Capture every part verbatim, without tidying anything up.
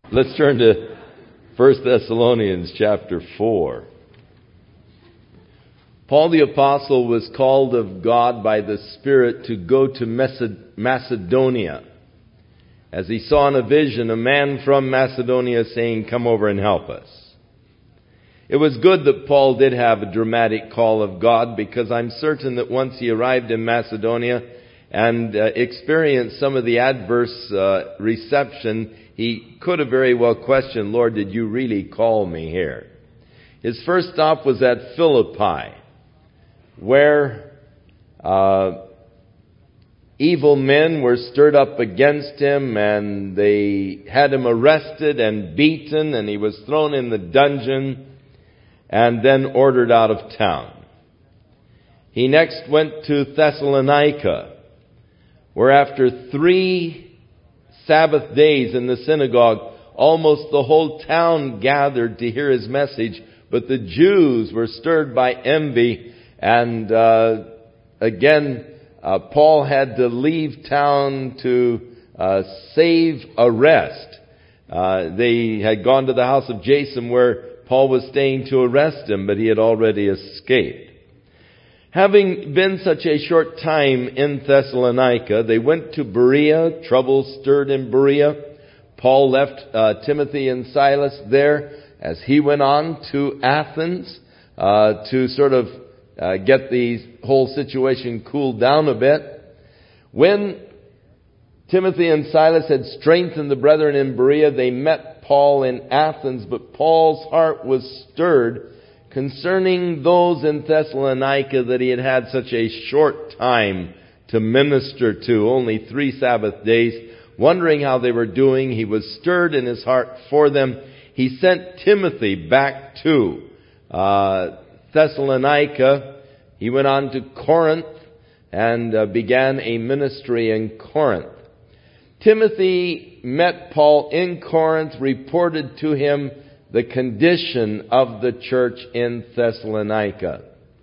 Let's turn to First Thessalonians chapter four. Paul the Apostle was called of God by the Spirit to go to Macedonia, as he saw in a vision a man from Macedonia saying, "Come over and help us." It was good that Paul did have a dramatic call of God, because I'm certain that once he arrived in Macedonia and uh, experienced some of the adverse uh, reception, he could have very well questioned, "Lord, did you really call me here?" His first stop was at Philippi, where uh, evil men were stirred up against him, and they had him arrested and beaten, and he was thrown in the dungeon and then ordered out of town. He next went to Thessalonica, where after three Sabbath days in the synagogue, almost the whole town gathered to hear his message, but the Jews were stirred by envy, and uh, again, uh, Paul had to leave town to uh, save arrest. Uh, they had gone to the house of Jason, where Paul was staying, to arrest him, but he had already escaped. Having been such a short time in Thessalonica, they went to Berea. Trouble stirred in Berea. Paul left uh, Timothy and Silas there as he went on to Athens uh, to sort of uh, get the whole situation cooled down a bit. When Timothy and Silas had strengthened the brethren in Berea, they met Paul in Athens, but Paul's heart was stirred concerning those in Thessalonica that he had had such a short time to minister to, only three Sabbath days, wondering how they were doing. He was stirred in his heart for them. He sent Timothy back to uh, Thessalonica. He went on to Corinth and uh, began a ministry in Corinth. Timothy met Paul in Corinth, reported to him the condition of the church in Thessalonica.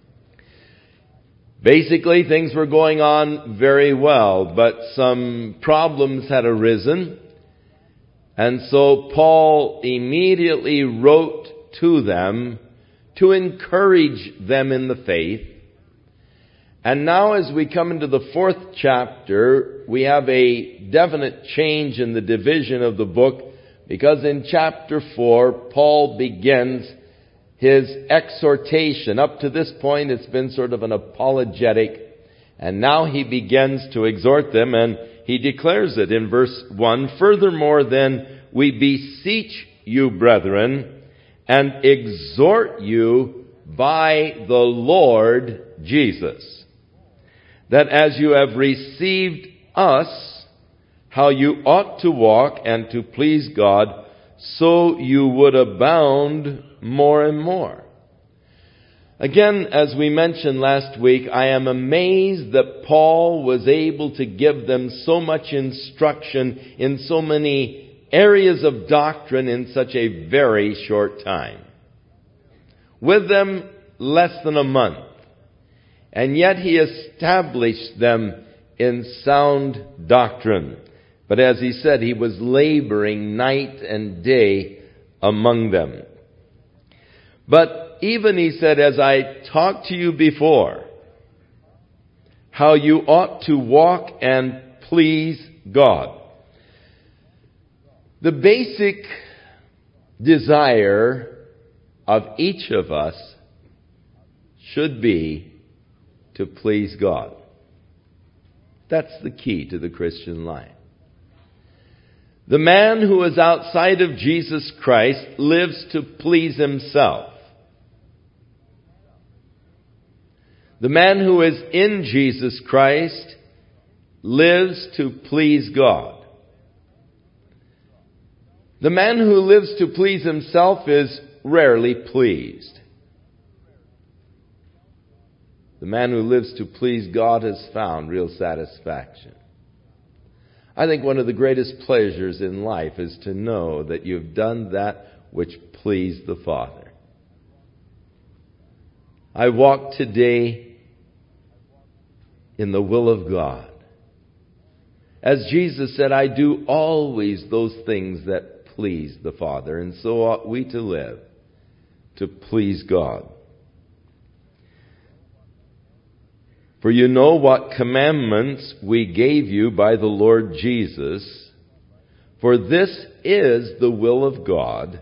Basically, things were going on very well, but some problems had arisen. And so Paul immediately wrote to them to encourage them in the faith. And now as we come into the fourth chapter, we have a definite change in the division of the book, because in chapter four, Paul begins his exhortation. Up to this point, it's been sort of an apologetic, and now he begins to exhort them, and he declares it in verse one. "Furthermore then, we beseech you, brethren, and exhort you by the Lord Jesus, that as you have received us, how you ought to walk and to please God, so you would abound more and more." Again, as we mentioned last week, I am amazed that Paul was able to give them so much instruction in so many areas of doctrine in such a very short time. With them less than a month. And yet he established them in sound doctrine. But as he said, he was laboring night and day among them. But even he said, as I talked to you before, how you ought to walk and please God. The basic desire of each of us should be to please God. That's the key to the Christian life. The man who is outside of Jesus Christ lives to please himself. The man who is in Jesus Christ lives to please God. The man who lives to please himself is rarely pleased. The man who lives to please God has found real satisfaction. I think one of the greatest pleasures in life is to know that you've done that which pleased the Father. I walk today in the will of God. As Jesus said, I do always those things that please the Father, and so ought we to live, to please God. For you know what commandments we gave you by the Lord Jesus, for this is the will of God,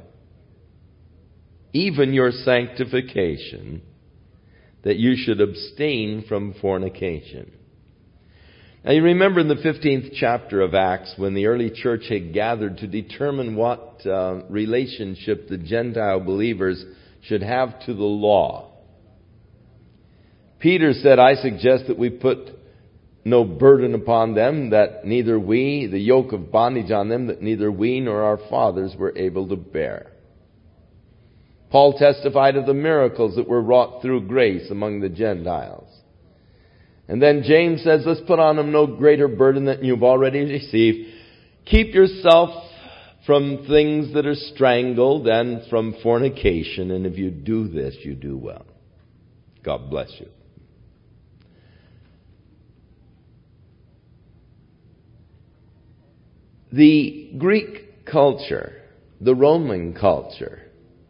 even your sanctification, that you should abstain from fornication. Now you remember in the fifteenth chapter of Acts, when the early church had gathered to determine what uh, relationship the Gentile believers should have to the law. Peter said, I suggest that we put no burden upon them, that neither we, the yoke of bondage on them, that neither we nor our fathers were able to bear. Paul testified of the miracles that were wrought through grace among the Gentiles. And then James says, let's put on them no greater burden than you've already received. Keep yourself from things that are strangled and from fornication, and if you do this, you do well. God bless you. The Greek culture, the Roman culture,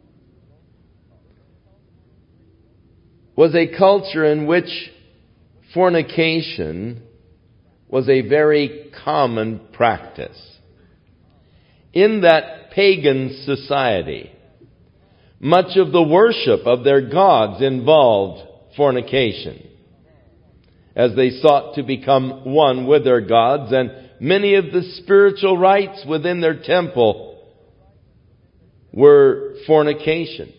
was a culture in which fornication was a very common practice. In that pagan society, much of the worship of their gods involved fornication, as they sought to become one with their gods, and many of the spiritual rites within their temple were fornication.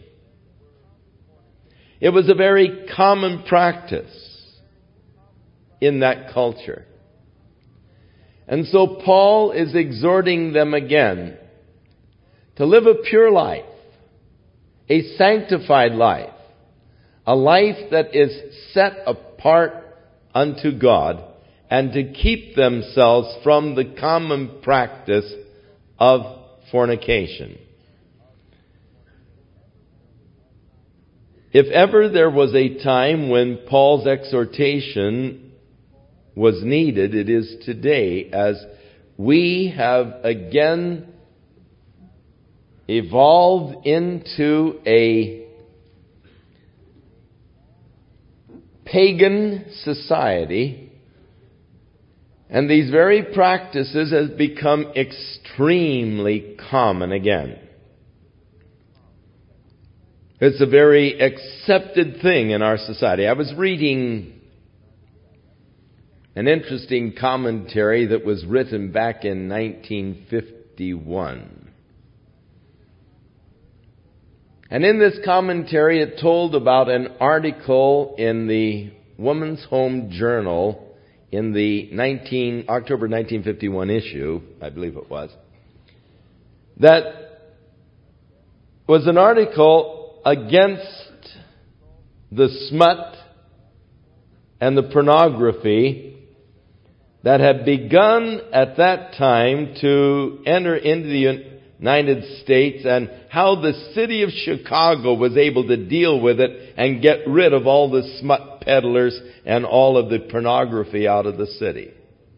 It was a very common practice in that culture. And so Paul is exhorting them again to live a pure life, a sanctified life, a life that is set apart unto God, and to keep themselves from the common practice of fornication. If ever there was a time when Paul's exhortation was needed, it is today, as we have again evolved into a pagan society, and these very practices have become extremely common again. It's a very accepted thing in our society. I was reading an interesting commentary that was written back in nineteen fifty-one. And in this commentary, it told about an article in the Woman's Home Journal in the nineteen, October nineteen fifty-one issue, I believe it was, that was an article against the smut and the pornography that had begun at that time to enter into the United States, and how the city of Chicago was able to deal with it and get rid of all the smut peddlers and all of the pornography out of the city.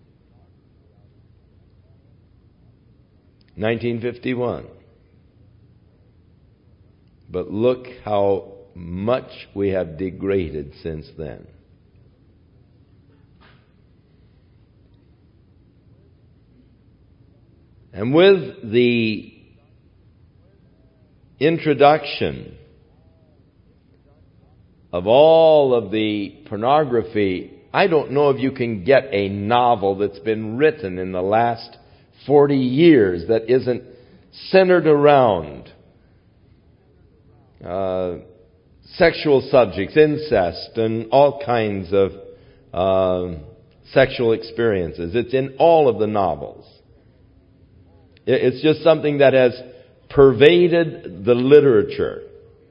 nineteen fifty-one. But look how much we have degraded since then. And with the introduction of all of the pornography, I don't know if you can get a novel that's been written in the last forty years that isn't centered around uh, sexual subjects, incest, and all kinds of uh, sexual experiences. It's in all of the novels. It's just something that has pervaded the literature.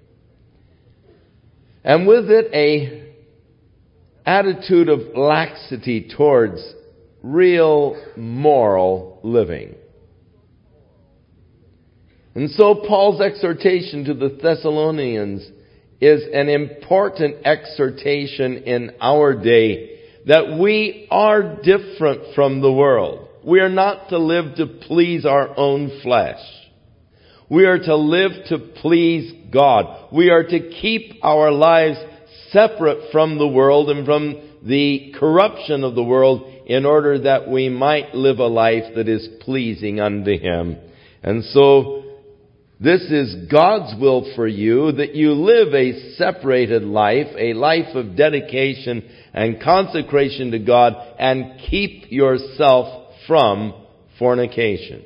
And with it, a attitude of laxity towards real moral living. And so Paul's exhortation to the Thessalonians is an important exhortation in our day, that we are different from the world. We are not to live to please our own flesh. We are to live to please God. We are to keep our lives separate from the world and from the corruption of the world in order that we might live a life that is pleasing unto Him. And so, this is God's will for you, that you live a separated life, a life of dedication and consecration to God, and keep yourself from fornication.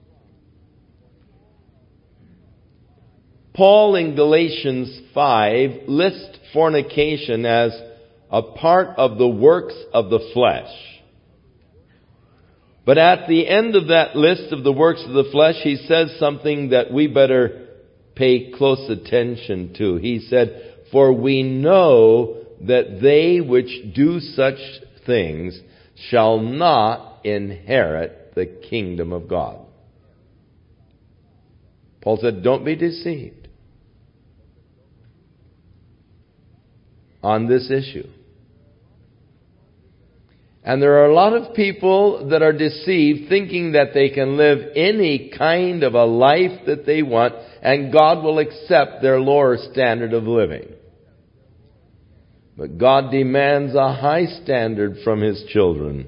Paul in Galatians five lists fornication as a part of the works of the flesh. But at the end of that list of the works of the flesh, he says something that we better pay close attention to. He said, "For we know that they which do such things shall not inherit the kingdom of God." Paul said, don't be deceived on this issue. And there are a lot of people that are deceived, thinking that they can live any kind of a life that they want, and God will accept their lower standard of living. But God demands a high standard from His children.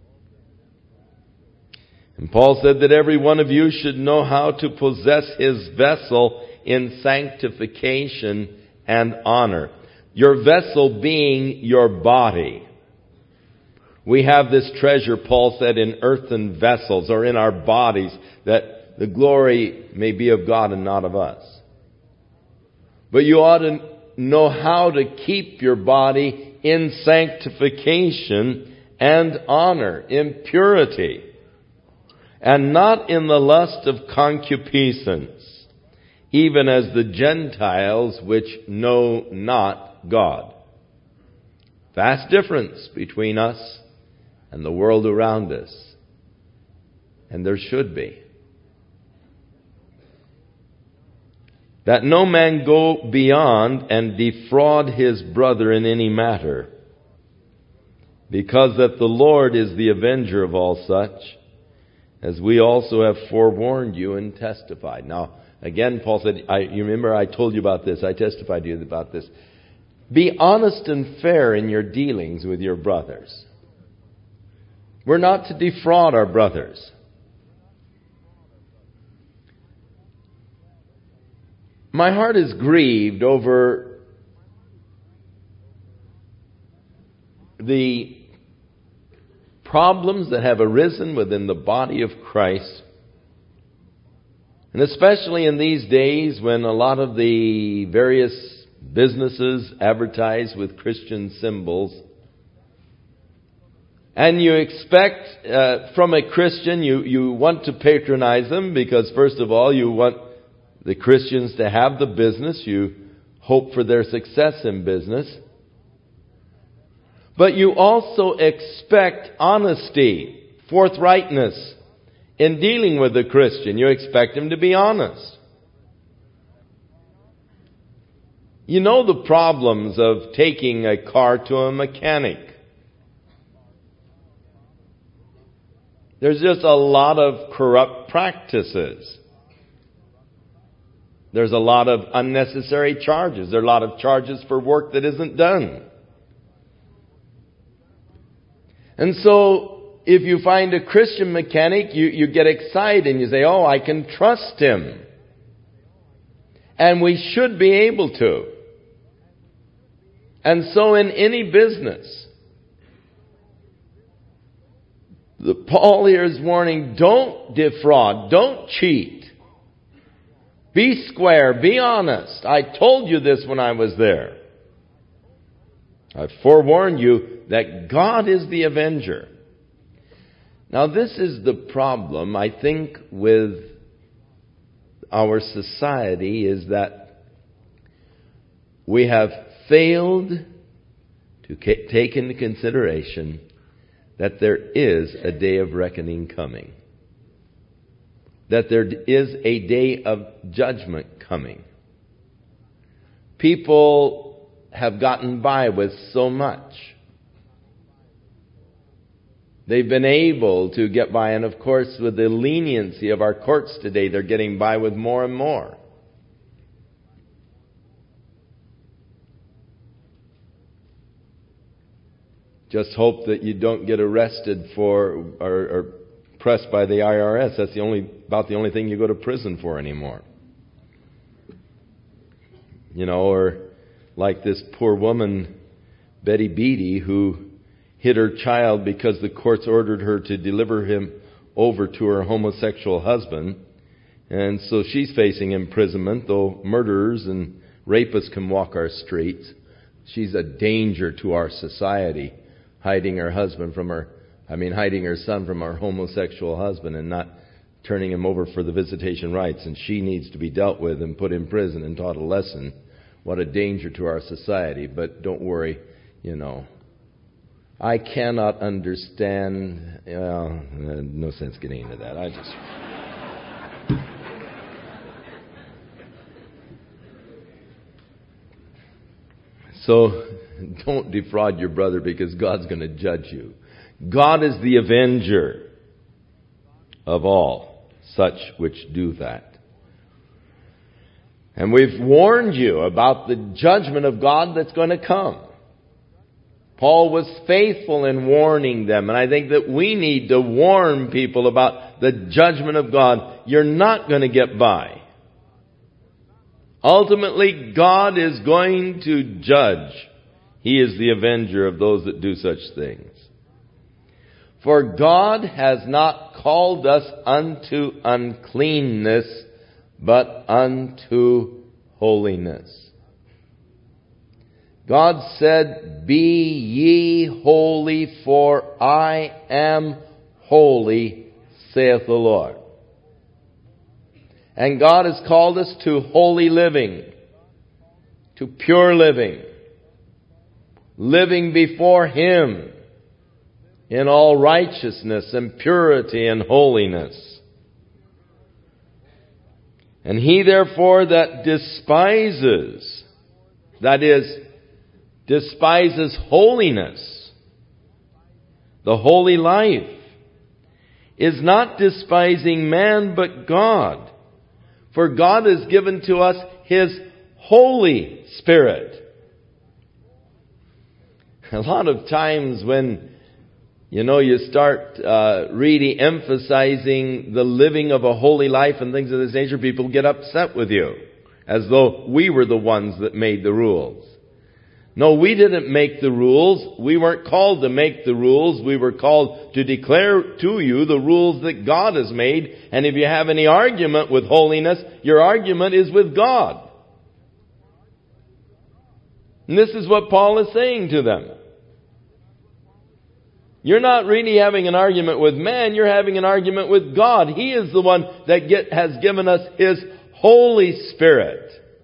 And Paul said that every one of you should know how to possess his vessel in sanctification and honor. Your vessel being your body. We have this treasure, Paul said, in earthen vessels, or in our bodies, that the glory may be of God and not of us. But you ought to know how to keep your body in sanctification and honor, in purity, and not in the lust of concupiscence, even as the Gentiles which know not God. Vast difference between us and the world around us. And there should be. That no man go beyond and defraud his brother in any matter, because that the Lord is the avenger of all such, as we also have forewarned you and testified. Now, again, Paul said, I, you remember I told you about this, I testified to you about this. Be honest and fair in your dealings with your brothers. We're not to defraud our brothers. My heart is grieved over the problems that have arisen within the body of Christ. And especially in these days when a lot of the various businesses advertise with Christian symbols. And you expect uh, from a Christian, you, you want to patronize them because, first of all, you want the Christians to have the business. You hope for their success in business. But you also expect honesty, forthrightness in dealing with the Christian. You expect him to be honest. You know the problems of taking a car to a mechanic. There's just a lot of corrupt practices. There's a lot of unnecessary charges. There are a lot of charges for work that isn't done. And so, if you find a Christian mechanic, you, you get excited and you say, oh, I can trust him. And we should be able to. And so in any business, the Paul here is warning, don't defraud, don't cheat. Be square, be honest. I told you this when I was there. I forewarned you that God is the avenger. Now this is the problem, I think, with our society, is that we have failed to take into consideration that there is a day of reckoning coming. That there is a day of judgment coming. People have gotten by with so much. they've been able to get by. And of course, with the leniency of our courts today, they're getting by with more and more. Just hope that you don't get arrested for or, or pressed by the I R S. That's the only about the only thing you go to prison for anymore. You know, or like this poor woman, Betty Beattie, who hid her child because the courts ordered her to deliver him over to her homosexual husband. And so she's facing imprisonment, though murderers and rapists can walk our streets. She's a danger to our society, hiding her husband from her, I mean, hiding her son from her homosexual husband and not turning him over for the visitation rights. And she needs to be dealt with and put in prison and taught a lesson. What a danger to our society. But don't worry, you know. I cannot understand, well, no sense getting into that. I just... So, don't defraud your brother because God's going to judge you. God is the avenger of all such which do that. And we've warned you about the judgment of God that's going to come. Paul was faithful in warning them, and I think that we need to warn people about the judgment of God. You're not going to get by. Ultimately, God is going to judge. He is the avenger of those that do such things. For God has not called us unto uncleanness, but unto holiness. God said, "Be ye holy, for I am holy, saith the Lord." And God has called us to holy living, to pure living, living before Him in all righteousness and purity and holiness. And he therefore that despises, that is, despises holiness, the holy life, is not despising man but God. For God has given to us His Holy Spirit. A lot of times when, you know, you start uh, really emphasizing the living of a holy life and things of this nature, people get upset with you, as though we were the ones that made the rules. No, we didn't make the rules. We weren't called to make the rules. We were called to declare to you the rules that God has made. And if you have any argument with holiness, your argument is with God. And this is what Paul is saying to them. You're not really having an argument with man. You're having an argument with God. He is the one that get, has given us His Holy Spirit.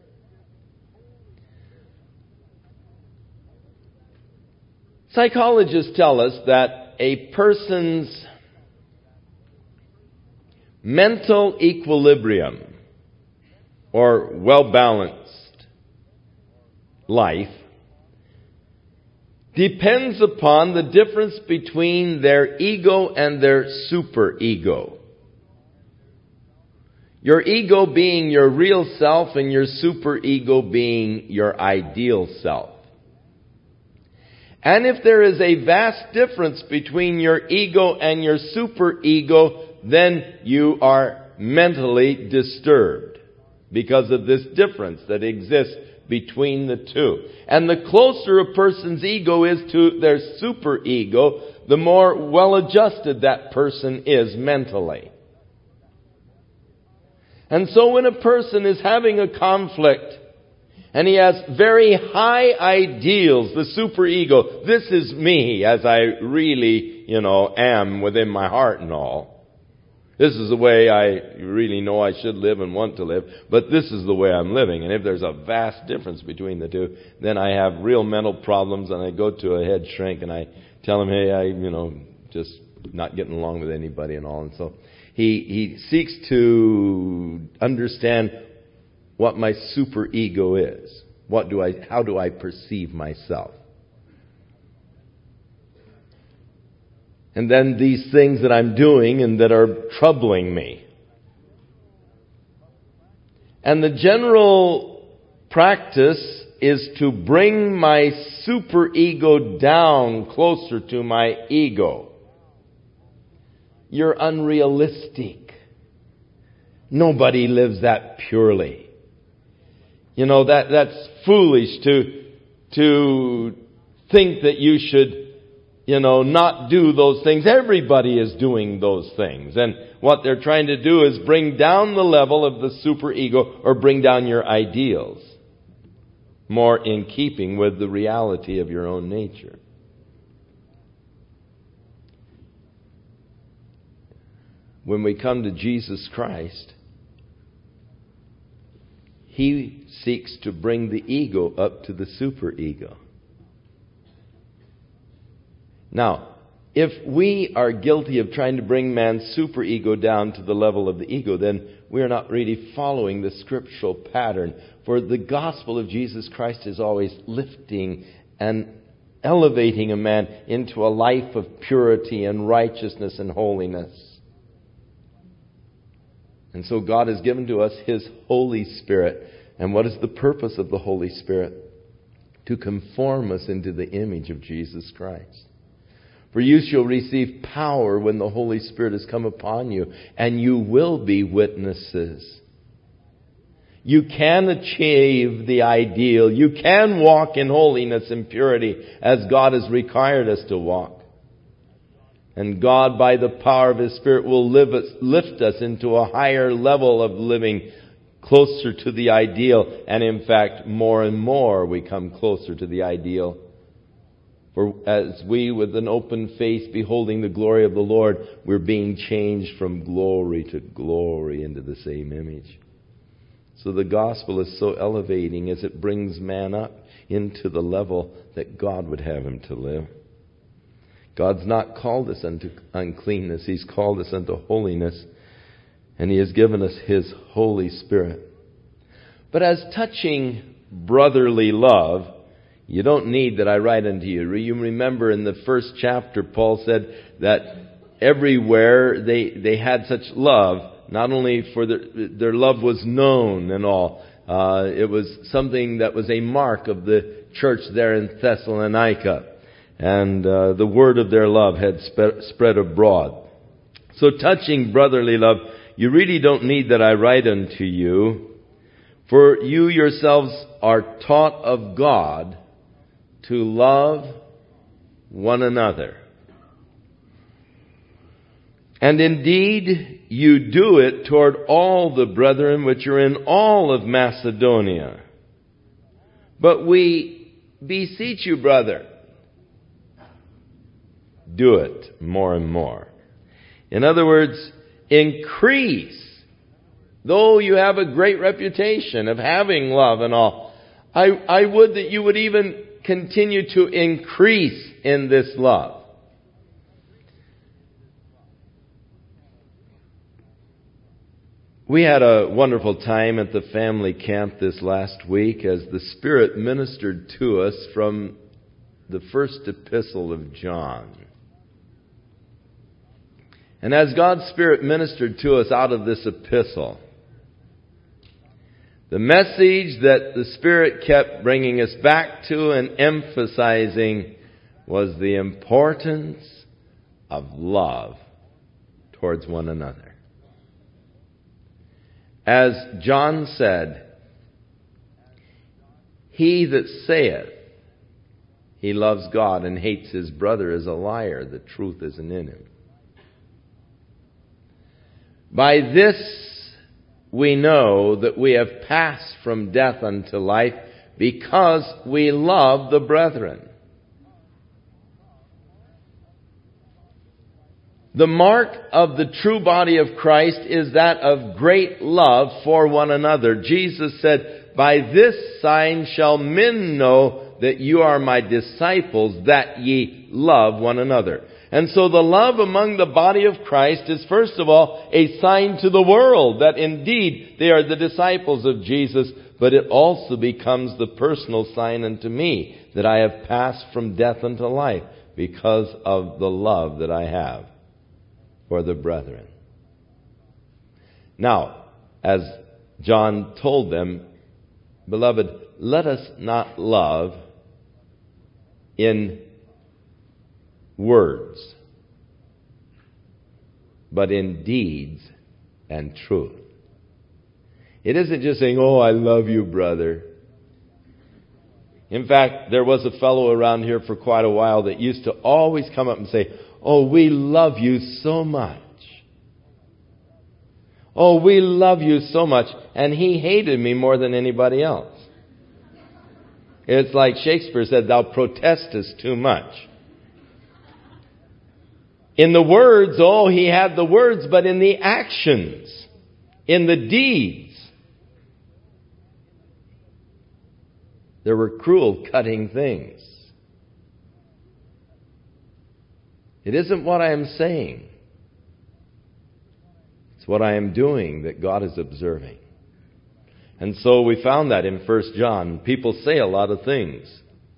Psychologists tell us that a person's mental equilibrium or well-balanced life depends upon the difference between their ego and their superego. Your ego being your real self and your superego being your ideal self. And if there is a vast difference between your ego and your superego, then you are mentally disturbed because of this difference that exists between the two. And the closer a person's ego is to their superego, the more well-adjusted that person is mentally. And so when a person is having a conflict, and he has very high ideals, the superego. This is me as I really, you know, am within my heart and all. This is the way I really know I should live and want to live. But this is the way I'm living. And if there's a vast difference between the two, then I have real mental problems. And I go to a head shrink and I tell him, hey, I, you know, just not getting along with anybody and all. And so he, he seeks to understand what my superego is. What do I, how do I perceive myself? And then these things that I'm doing and that are troubling me. And the general practice is to bring my superego down closer to my ego. You're unrealistic. Nobody lives that purely. You know, that that's foolish to to think that you should, you know, not do those things. Everybody is doing those things. And what they're trying to do is bring down the level of the superego, or bring down your ideals, more in keeping with the reality of your own nature. When we come to Jesus Christ, He seeks to bring the ego up to the superego. Now, if we are guilty of trying to bring man's superego down to the level of the ego, then we are not really following the scriptural pattern. For the gospel of Jesus Christ is always lifting and elevating a man into a life of purity and righteousness and holiness. And so God has given to us His Holy Spirit. And what is the purpose of the Holy Spirit? To conform us into the image of Jesus Christ. For you shall receive power when the Holy Spirit has come upon you, and you will be witnesses. You can achieve the ideal. You can walk in holiness and purity as God has required us to walk. And God, by the power of His Spirit, will live us, lift us into a higher level of living closer to the ideal. And in fact, more and more we come closer to the ideal. For as we, with an open face, beholding the glory of the Lord, we're being changed from glory to glory into the same image. So the gospel is so elevating as it brings man up into the level that God would have him to live. God's not called us unto uncleanness. He's called us unto holiness. And He has given us His Holy Spirit. But as touching brotherly love, you don't need that I write unto you. You remember in the first chapter, Paul said that everywhere they, they had such love. Not only for their, their love was known and all. Uh, it was something that was a mark of the church there in Thessalonica. And uh, the word of their love had spe- spread abroad. So touching brotherly love, you really don't need that I write unto you. For you yourselves are taught of God to love one another. And indeed, you do it toward all the brethren which are in all of Macedonia. But we beseech you, brother, do it more and more. In other words, increase. Though you have a great reputation of having love and all, I, I would that you would even continue to increase in this love. We had a wonderful time at the family camp this last week as the Spirit ministered to us from the first epistle of John. And as God's Spirit ministered to us out of this epistle, the message that the Spirit kept bringing us back to and emphasizing was the importance of love towards one another. As John said, he that saith he loves God and hates his brother is a liar. The truth isn't in him. By this we know that we have passed from death unto life because we love the brethren. The mark of the true body of Christ is that of great love for one another. Jesus said, by this sign shall men know that you are my disciples, that ye love one another. And so the love among the body of Christ is first of all a sign to the world that indeed they are the disciples of Jesus, but it also becomes the personal sign unto me that I have passed from death unto life because of the love that I have for the brethren. Now, as John told them, beloved, let us not love in words, but in deeds and truth. It isn't just saying, oh, I love you, brother. In fact, there was a fellow around here for quite a while that used to always come up and say, oh, we love you so much. Oh, we love you so much. And he hated me more than anybody else. It's like Shakespeare said, thou protestest too much. In the words, oh, he had the words, but in the actions, in the deeds, there were cruel, cutting things. It isn't what I am saying. It's what I am doing that God is observing. And so we found that in First John. People say a lot of things.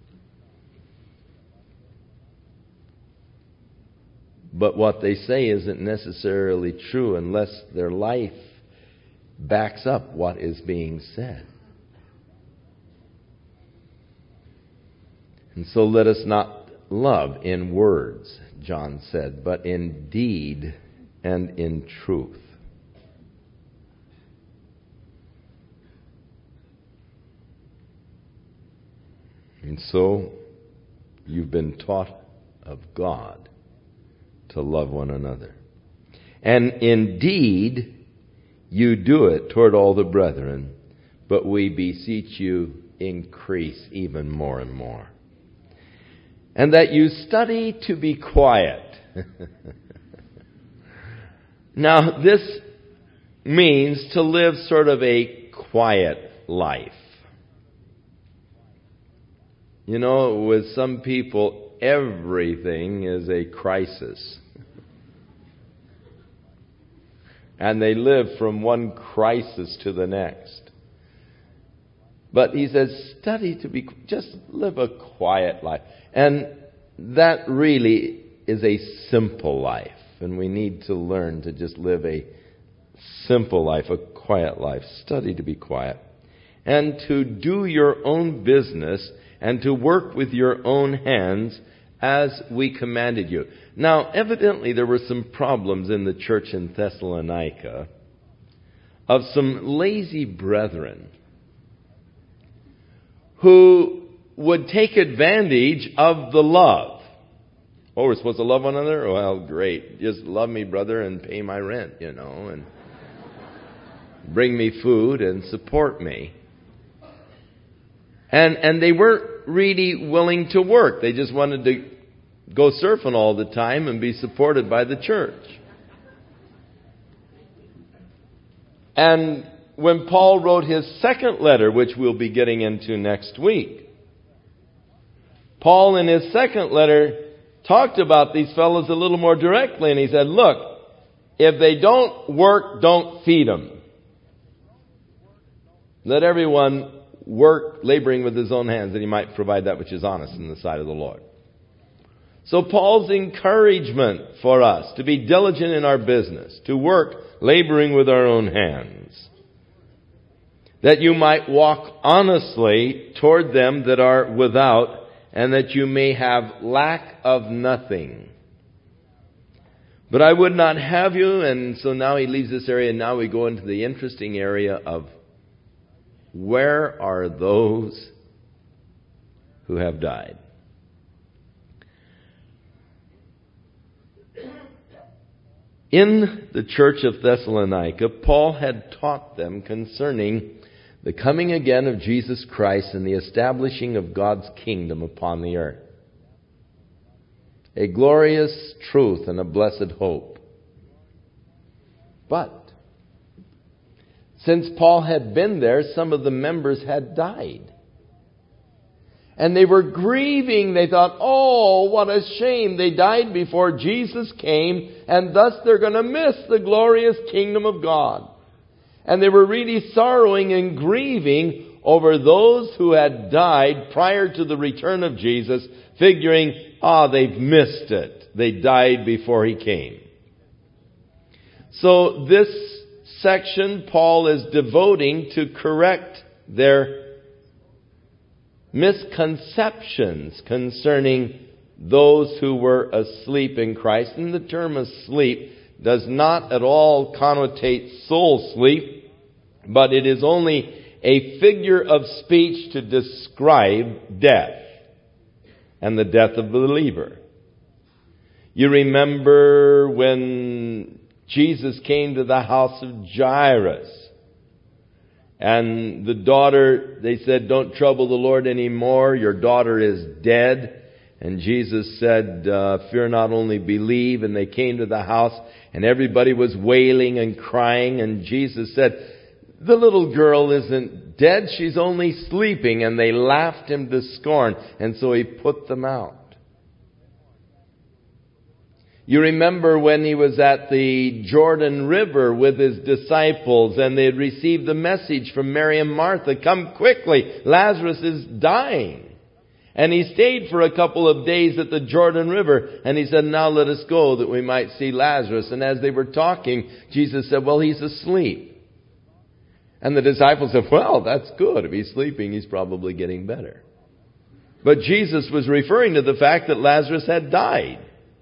But what they say isn't necessarily true unless their life backs up what is being said. And so let us not love in words, John said, but in deed and in truth. And so you've been taught of God to love one another. And indeed, you do it toward all the brethren, but we beseech you, increase even more and more. And that you study to be quiet. Now, this means to live sort of a quiet life. You know, with some people, everything is a crisis. And they live from one crisis to the next. But he says, study to be, just live a quiet life. And that really is a simple life. And we need to learn to just live a simple life, a quiet life. Study to be quiet. And to do your own business and to work with your own hands as we commanded you. Now, evidently there were some problems in the church in Thessalonica of some lazy brethren who would take advantage of the love. Oh, we're supposed to love one another? Well, great. Just love me, brother, and pay my rent, you know, and bring me food and support me. And and they weren't really willing to work. They just wanted to go surfing all the time and be supported by the church. And when Paul wrote his second letter, which we'll be getting into next week, Paul in his second letter talked about these fellows a little more directly. And he said, look, if they don't work, don't feed them. Let everyone work, laboring with his own hands, that he might provide that which is honest in the sight of the Lord. So Paul's encouragement for us to be diligent in our business, to work, laboring with our own hands, that you might walk honestly toward them that are without, and that you may have lack of nothing. But I would not have you, and so now he leaves this area, and now we go into the interesting area of where are those who have died? In the church of Thessalonica, Paul had taught them concerning the coming again of Jesus Christ and the establishing of God's kingdom upon the earth. A glorious truth and a blessed hope. But since Paul had been there, some of the members had died. And they were grieving. They thought, oh, what a shame. They died before Jesus came, and thus they're going to miss the glorious kingdom of God. And they were really sorrowing and grieving over those who had died prior to the return of Jesus, figuring, ah, they've missed it. They died before he came. So this section Paul is devoting to correct their misconceptions concerning those who were asleep in Christ. And the term asleep does not at all connotate soul sleep, but it is only a figure of speech to describe death and the death of the believer. You remember when Jesus came to the house of Jairus, and the daughter, they said, don't trouble the Lord anymore. Your daughter is dead. And Jesus said, uh, fear not, only believe. And they came to the house, and everybody was wailing and crying. And Jesus said, the little girl isn't dead. She's only sleeping. And they laughed him to scorn. And so he put them out. You remember when he was at the Jordan River with his disciples, and they had received the message from Mary and Martha, come quickly, Lazarus is dying. And he stayed for a couple of days at the Jordan River, and he said, now let us go that we might see Lazarus. And as they were talking, Jesus said, well, he's asleep. And the disciples said, well, that's good. If he's sleeping, he's probably getting better. But Jesus was referring to the fact that Lazarus had died.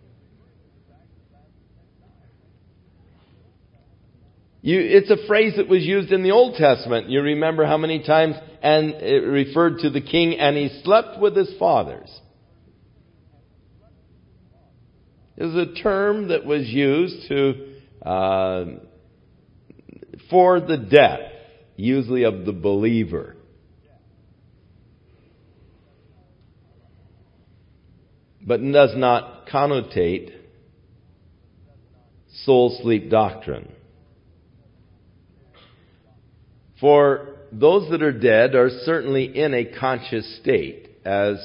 You, it's a phrase that was used in the Old Testament. You remember how many times, and it referred to the king, and he slept with his fathers. It was a term that was used to uh, for the death, usually of the believer. But does not connotate soul sleep doctrine. For those that are dead are certainly in a conscious state, as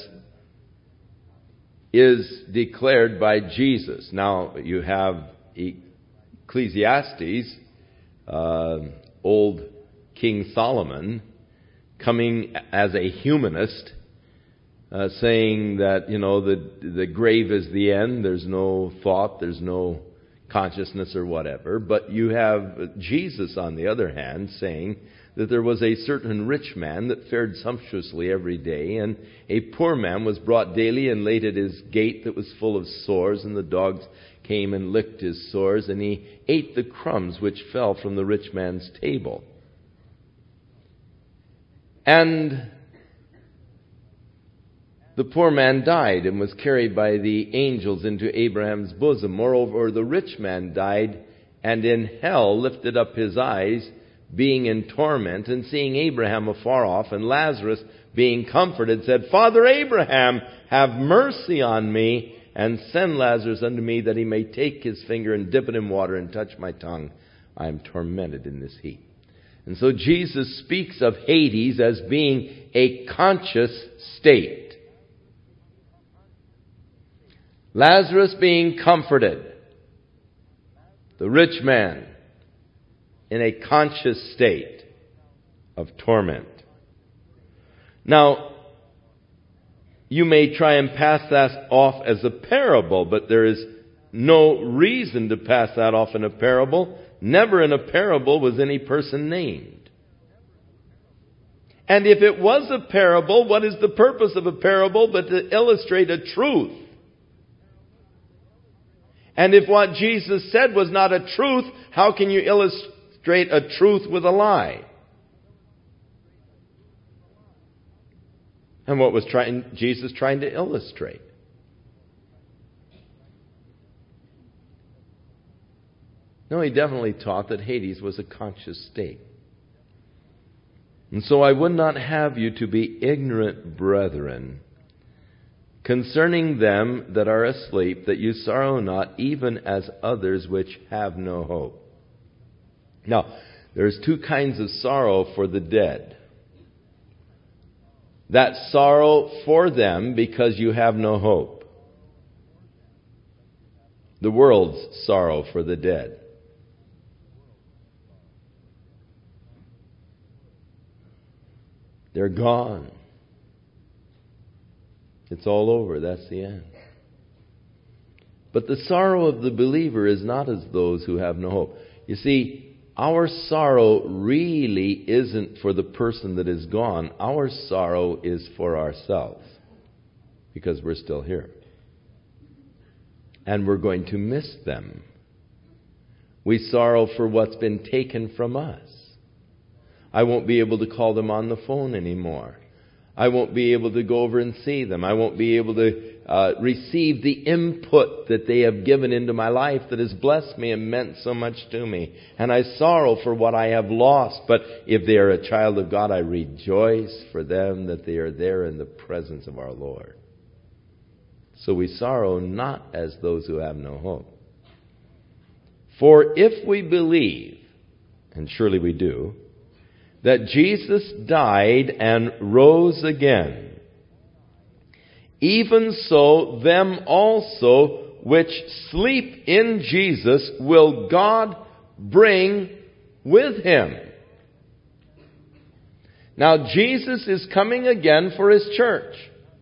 is declared by Jesus. Now, you have Ecclesiastes, uh, old King Solomon, coming as a humanist, uh, saying that, you know, the, the grave is the end. There's no thought, there's no consciousness or whatever. But you have Jesus, on the other hand, saying that there was a certain rich man that fared sumptuously every day, and a poor man was brought daily and laid at his gate that was full of sores, and the dogs came and licked his sores, and he ate the crumbs which fell from the rich man's table. And the poor man died and was carried by the angels into Abraham's bosom. Moreover, the rich man died, and in hell lifted up his eyes, being in torment, and seeing Abraham afar off, and Lazarus being comforted, said, Father Abraham, have mercy on me, and send Lazarus unto me, that he may take his finger and dip it in water and touch my tongue. I am tormented in this heat. And so Jesus speaks of Hades as being a conscious state. Lazarus being comforted. The rich man in a conscious state of torment. Now, you may try and pass that off as a parable, but there is no reason to pass that off in a parable. Never in a parable was any person named. And if it was a parable, what is the purpose of a parable but to illustrate a truth? And if what Jesus said was not a truth, how can you illustrate a truth with a lie? And what was trying, Jesus trying to illustrate? No, he definitely taught that Hades was a conscious state. And so I would not have you to be ignorant, brethren, concerning them that are asleep, that you sorrow not, even as others which have no hope. Now, there's two kinds of sorrow for the dead. That sorrow for them because you have no hope. The world's sorrow for the dead. They're gone. It's all over. That's the end. But the sorrow of the believer is not as those who have no hope. You see, our sorrow really isn't for the person that is gone. Our sorrow is for ourselves, because we're still here. And we're going to miss them. We sorrow for what's been taken from us. I won't be able to call them on the phone anymore. I won't be able to go over and see them. I won't be able to uh, receive the input that they have given into my life that has blessed me and meant so much to me. And I sorrow for what I have lost. But if they are a child of God, I rejoice for them that they are there in the presence of our Lord. So we sorrow not as those who have no hope. For if we believe, and surely we do, that Jesus died and rose again, even so them also which sleep in Jesus will God bring with Him. Now Jesus is coming again for His church.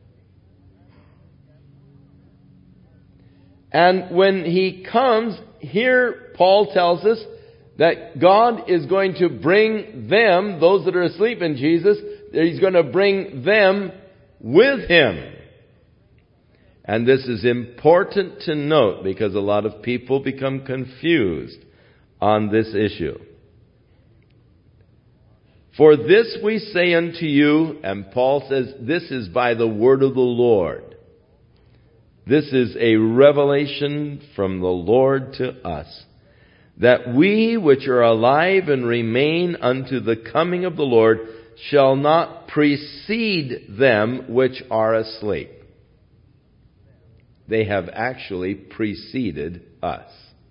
And when He comes, here Paul tells us that God is going to bring them, those that are asleep in Jesus, that He's going to bring them with Him. And this is important to note because a lot of people become confused on this issue. For this we say unto you, and Paul says this is by the word of the Lord. This is a revelation from the Lord to us, that we which are alive and remain unto the coming of the Lord shall not precede them which are asleep. They have actually preceded us.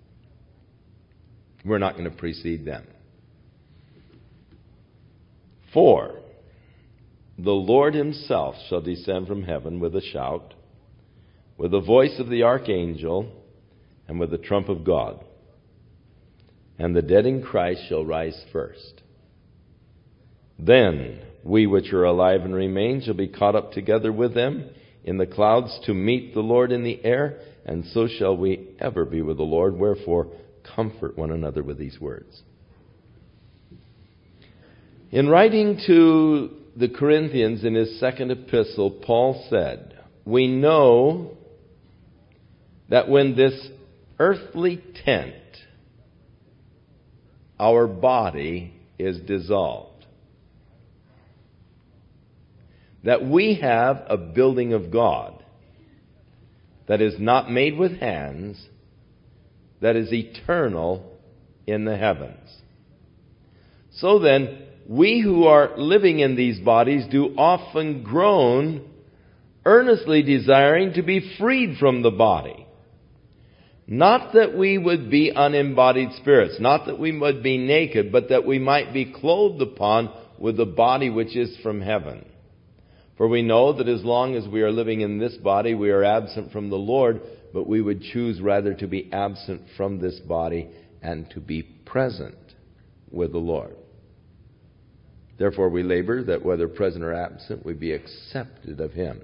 We're not going to precede them. For the Lord Himself shall descend from heaven with a shout, with the voice of the archangel, and with the trump of God. And the dead in Christ shall rise first. Then we which are alive and remain shall be caught up together with them in the clouds to meet the Lord in the air, and so shall we ever be with the Lord. Wherefore, comfort one another with these words. In writing to the Corinthians in his second epistle, Paul said, we know that when this earthly tent, our body, is dissolved, that we have a building of God that is not made with hands, that is eternal in the heavens. So then, we who are living in these bodies do often groan, earnestly desiring to be freed from the body. Not that we would be unembodied spirits, not that we would be naked, but that we might be clothed upon with the body which is from heaven. For we know that as long as we are living in this body, we are absent from the Lord, but we would choose rather to be absent from this body and to be present with the Lord. Therefore we labor that whether present or absent, we be accepted of Him.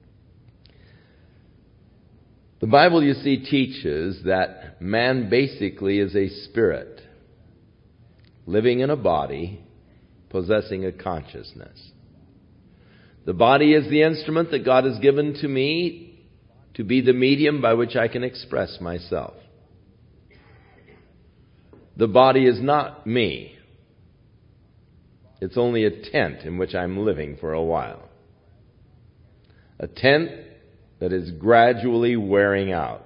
The Bible, you see, teaches that man basically is a spirit, living in a body, possessing a consciousness. The body is the instrument that God has given to me to be the medium by which I can express myself. The body is not me. It's only a tent in which I'm living for a while. A tent that is gradually wearing out.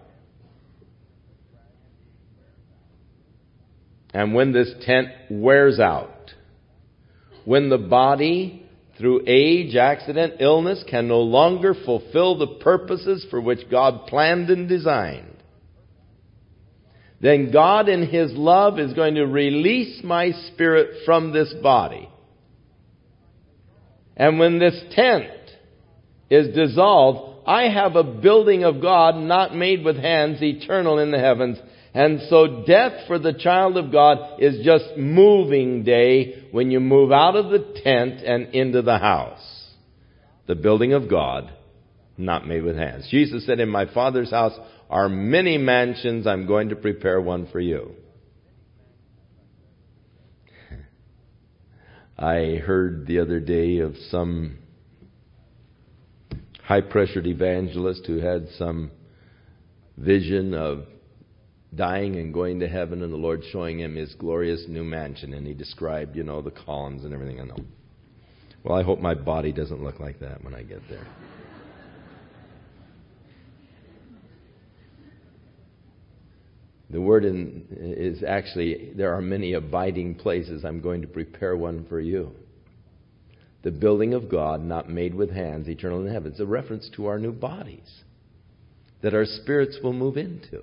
And when this tent wears out, when the body, through age, accident, illness, can no longer fulfill the purposes for which God planned and designed, then God in His love is going to release my spirit from this body. And when this tent is dissolved, I have a building of God not made with hands, eternal in the heavens. And so death for the child of God is just moving day when you move out of the tent and into the house. The building of God, not made with hands. Jesus said, in my Father's house are many mansions. I'm going to prepare one for you. I heard the other day of some high-pressured evangelist who had some vision of dying and going to heaven, and the Lord showing him his glorious new mansion. And he described, you know, the columns and everything. I know. Well, I hope my body doesn't look like that when I get there. The word in, is actually, there are many abiding places. I'm going to prepare one for you. The building of God, not made with hands, eternal in heaven. It's a reference to our new bodies that our spirits will move into.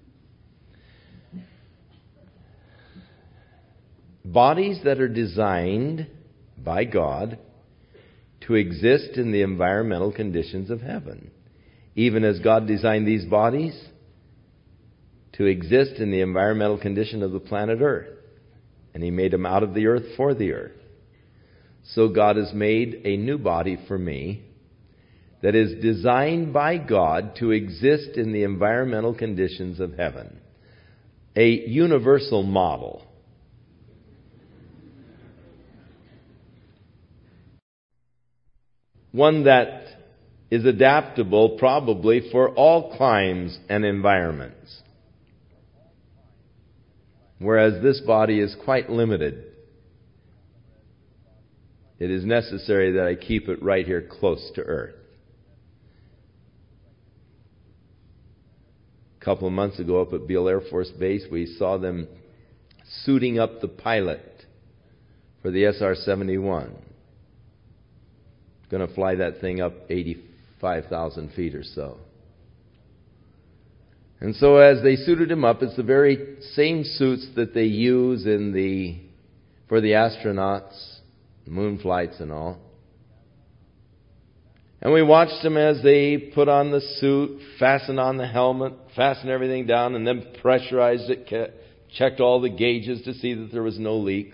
Bodies that are designed by God to exist in the environmental conditions of heaven. Even as God designed these bodies to exist in the environmental condition of the planet Earth. And He made them out of the earth for the earth. So God has made a new body for me that is designed by God to exist in the environmental conditions of heaven. A universal model. One that is adaptable probably for all climes and environments. Whereas this body is quite limited. It is necessary that I keep it right here close to earth. A couple of months ago up at Beale Air Force Base, we saw them suiting up the pilot for the S R seventy-one. Going to fly that thing up eighty-five thousand feet or so. And so as they suited him up, it's the very same suits that they use in the for the astronauts, moon flights and all. And we watched them as they put on the suit, fastened on the helmet, fastened everything down, and then pressurized it, checked all the gauges to see that there was no leaks.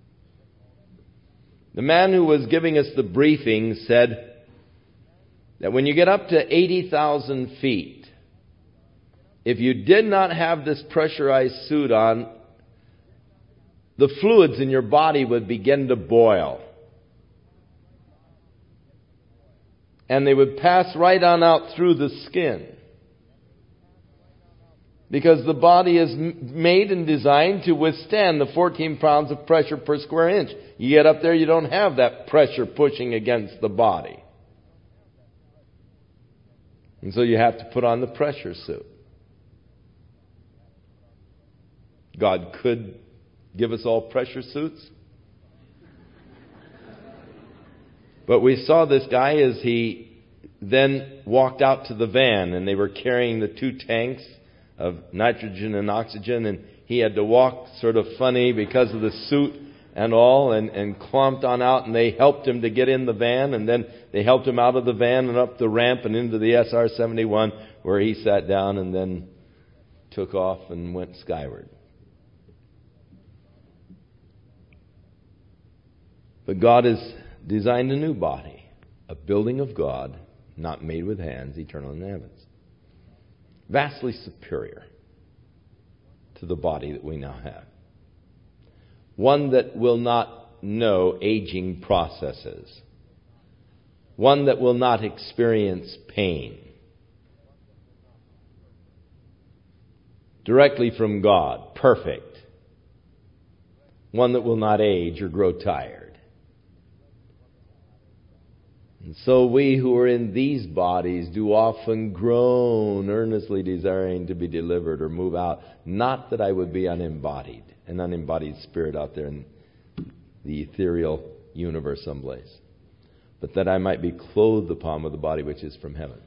The man who was giving us the briefing said that when you get up to eighty thousand feet, if you did not have this pressurized suit on, the fluids in your body would begin to boil. And they would pass right on out through the skin. Because the body is made and designed to withstand the fourteen pounds of pressure per square inch. You get up there, you don't have that pressure pushing against the body. And so you have to put on the pressure suit. God could give us all pressure suits. But we saw this guy as he then walked out to the van, and they were carrying the two tanks of nitrogen and oxygen, and he had to walk sort of funny because of the suit and all, and, and clumped on out, and they helped him to get in the van, and then they helped him out of the van and up the ramp and into the S R seventy-one, where he sat down and then took off and went skyward. But God has designed a new body, a building of God, not made with hands, eternal in the heavens. Vastly superior to the body that we now have. One that will not know aging processes. One that will not experience pain. Directly from God, perfect. One that will not age or grow tired. And so we who are in these bodies do often groan, earnestly desiring to be delivered or move out. Not that I would be unembodied, an unembodied spirit out there in the ethereal universe someplace, but that I might be clothed upon with the body which is from heaven.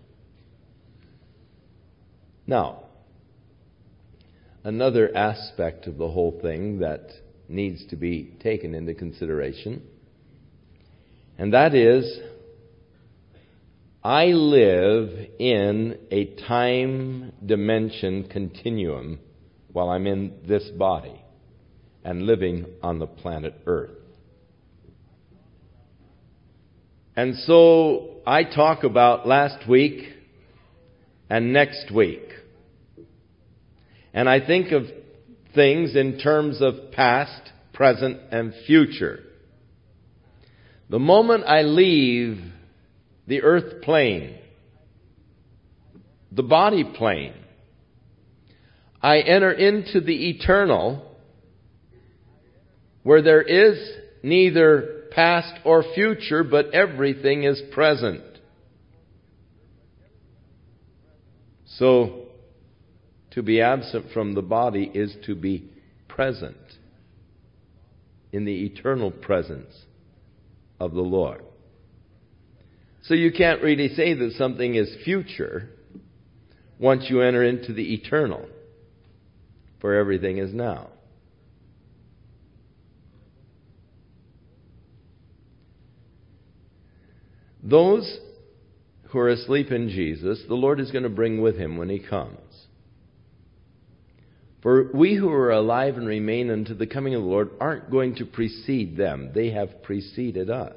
Now, another aspect of the whole thing that needs to be taken into consideration, and that is, I live in a time dimension continuum while I'm in this body and living on the planet Earth. And so I talk about last week and next week. And I think of things in terms of past, present, and future. The moment I leave the earth plane, the body plane, I enter into the eternal, where there is neither past or future, but everything is present. So, to be absent from the body is to be present in the eternal presence of the Lord. So you can't really say that something is future once you enter into the eternal, for everything is now. Those who are asleep in Jesus, the Lord is going to bring with Him when He comes. For we who are alive and remain unto the coming of the Lord aren't going to precede them. They have preceded us.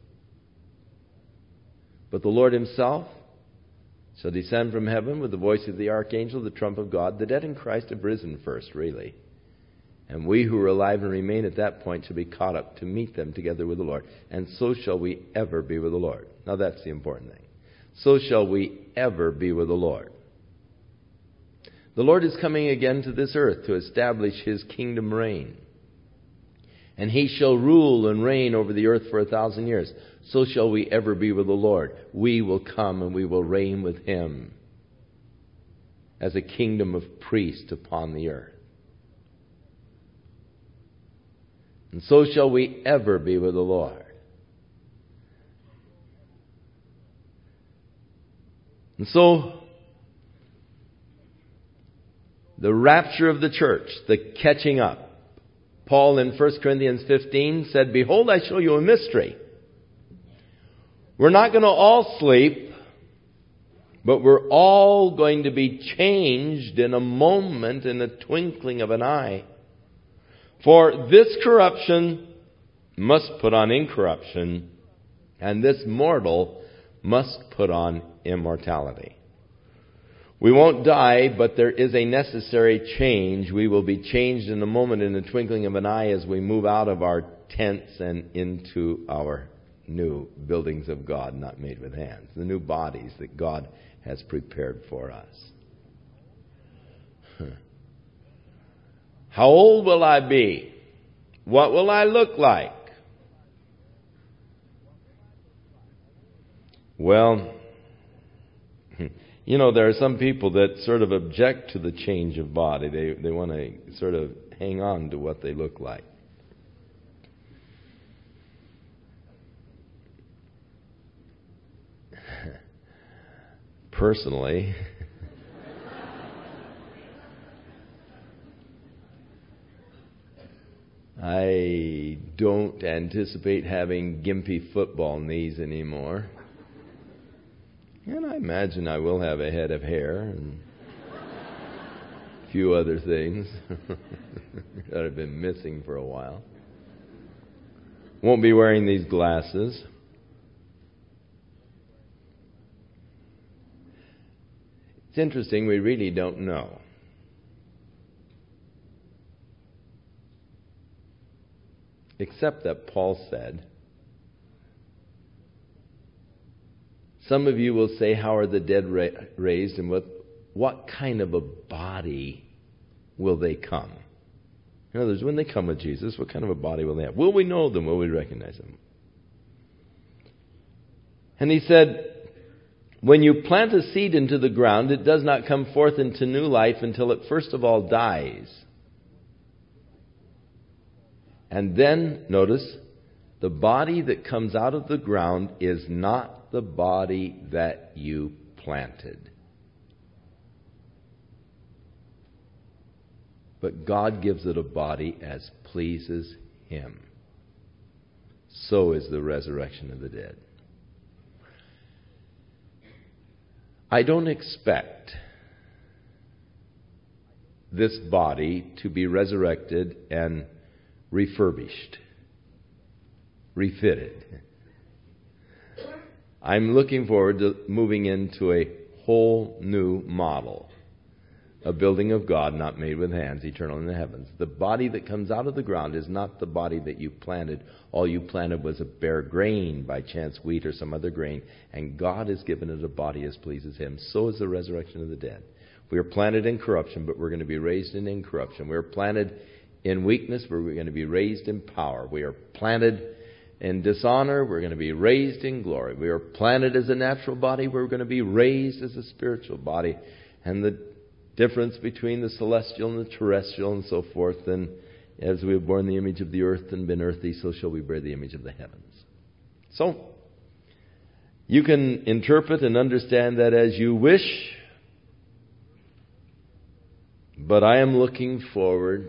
But the Lord Himself shall descend from heaven with the voice of the archangel, the trump of God. The dead in Christ have risen first, really. And we who are alive and remain at that point shall be caught up to meet them together with the Lord. And so shall we ever be with the Lord. Now that's the important thing. So shall we ever be with the Lord. The Lord is coming again to this earth to establish His kingdom reign. And He shall rule and reign over the earth for a thousand years. So shall we ever be with the Lord. We will come and we will reign with Him as a kingdom of priests upon the earth. And so shall we ever be with the Lord. And so, the rapture of the church, the catching up. Paul in First Corinthians fifteen said, "Behold, I show you a mystery. We're not going to all sleep, but we're all going to be changed in a moment, in the twinkling of an eye. For this corruption must put on incorruption, and this mortal must put on immortality." We won't die, but there is a necessary change. We will be changed in a moment, in the twinkling of an eye, as we move out of our tents and into our new buildings of God, not made with hands. The new bodies that God has prepared for us. How old will I be? What will I look like? Well, you know, there are some people that sort of object to the change of body. They they want to sort of hang on to what they look like. Personally, I don't anticipate having gimpy football knees anymore. And I imagine I will have a head of hair and a few other things that have been missing for a while. Won't be wearing these glasses. It's interesting, we really don't know. Except that Paul said, some of you will say, how are the dead ra- raised, and what, what kind of a body will they come? In other words, when they come with Jesus, what kind of a body will they have? Will we know them? Will we recognize them? And he said, when you plant a seed into the ground, it does not come forth into new life until it first of all dies. And then, notice, the body that comes out of the ground is not the body that you planted. But God gives it a body as pleases Him. So is the resurrection of the dead. I don't expect this body to be resurrected and refurbished, refitted. I'm looking forward to moving into a whole new model. A building of God not made with hands, eternal in the heavens. The body that comes out of the ground is not the body that you planted. All you planted was a bare grain, by chance wheat or some other grain. And God has given it a body as pleases Him. So is the resurrection of the dead. We are planted in corruption, but we're going to be raised in incorruption. We are planted in weakness, but we're going to be raised in power. We are planted in dishonor, we're going to be raised in glory. We are planted as a natural body, we're going to be raised as a spiritual body. And the difference between the celestial and the terrestrial and so forth, and as we have borne the image of the earth and been earthy, so shall we bear the image of the heavens. So, you can interpret and understand that as you wish, but I am looking forward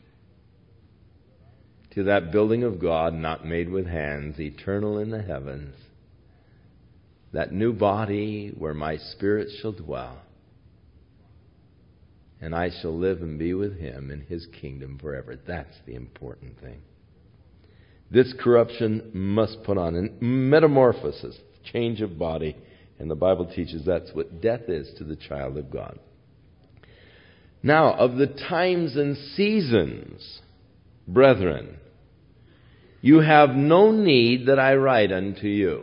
to that building of God not made with hands, eternal in the heavens, that new body where my spirit shall dwell, and I shall live and be with Him in His kingdom forever. That's the important thing. This corruption must put on a metamorphosis, change of body, and the Bible teaches that's what death is to the child of God. Now, of the times and seasons, brethren, you have no need that I write unto you.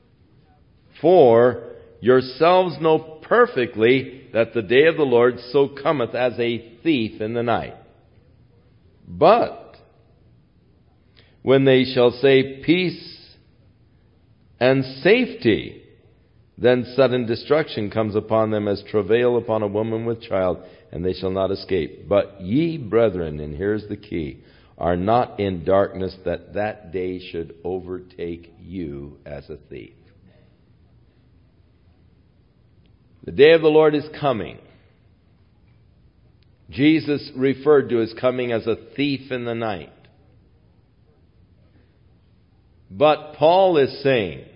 For yourselves know perfectly that the day of the Lord so cometh as a thief in the night. But when they shall say peace and safety, then sudden destruction comes upon them as travail upon a woman with child, and they shall not escape. But ye, brethren, and here's the key, are not in darkness, that that day should overtake you as a thief. The day of the Lord is coming. Jesus referred to his coming as a thief in the night. But Paul is saying,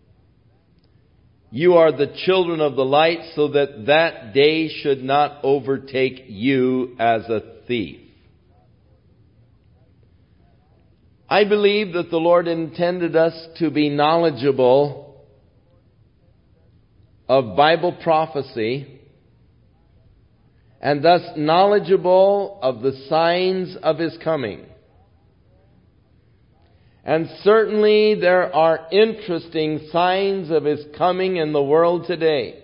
you are the children of the light, so that that day should not overtake you as a thief. I believe that the Lord intended us to be knowledgeable of Bible prophecy, and thus knowledgeable of the signs of His coming. And certainly there are interesting signs of His coming in the world today.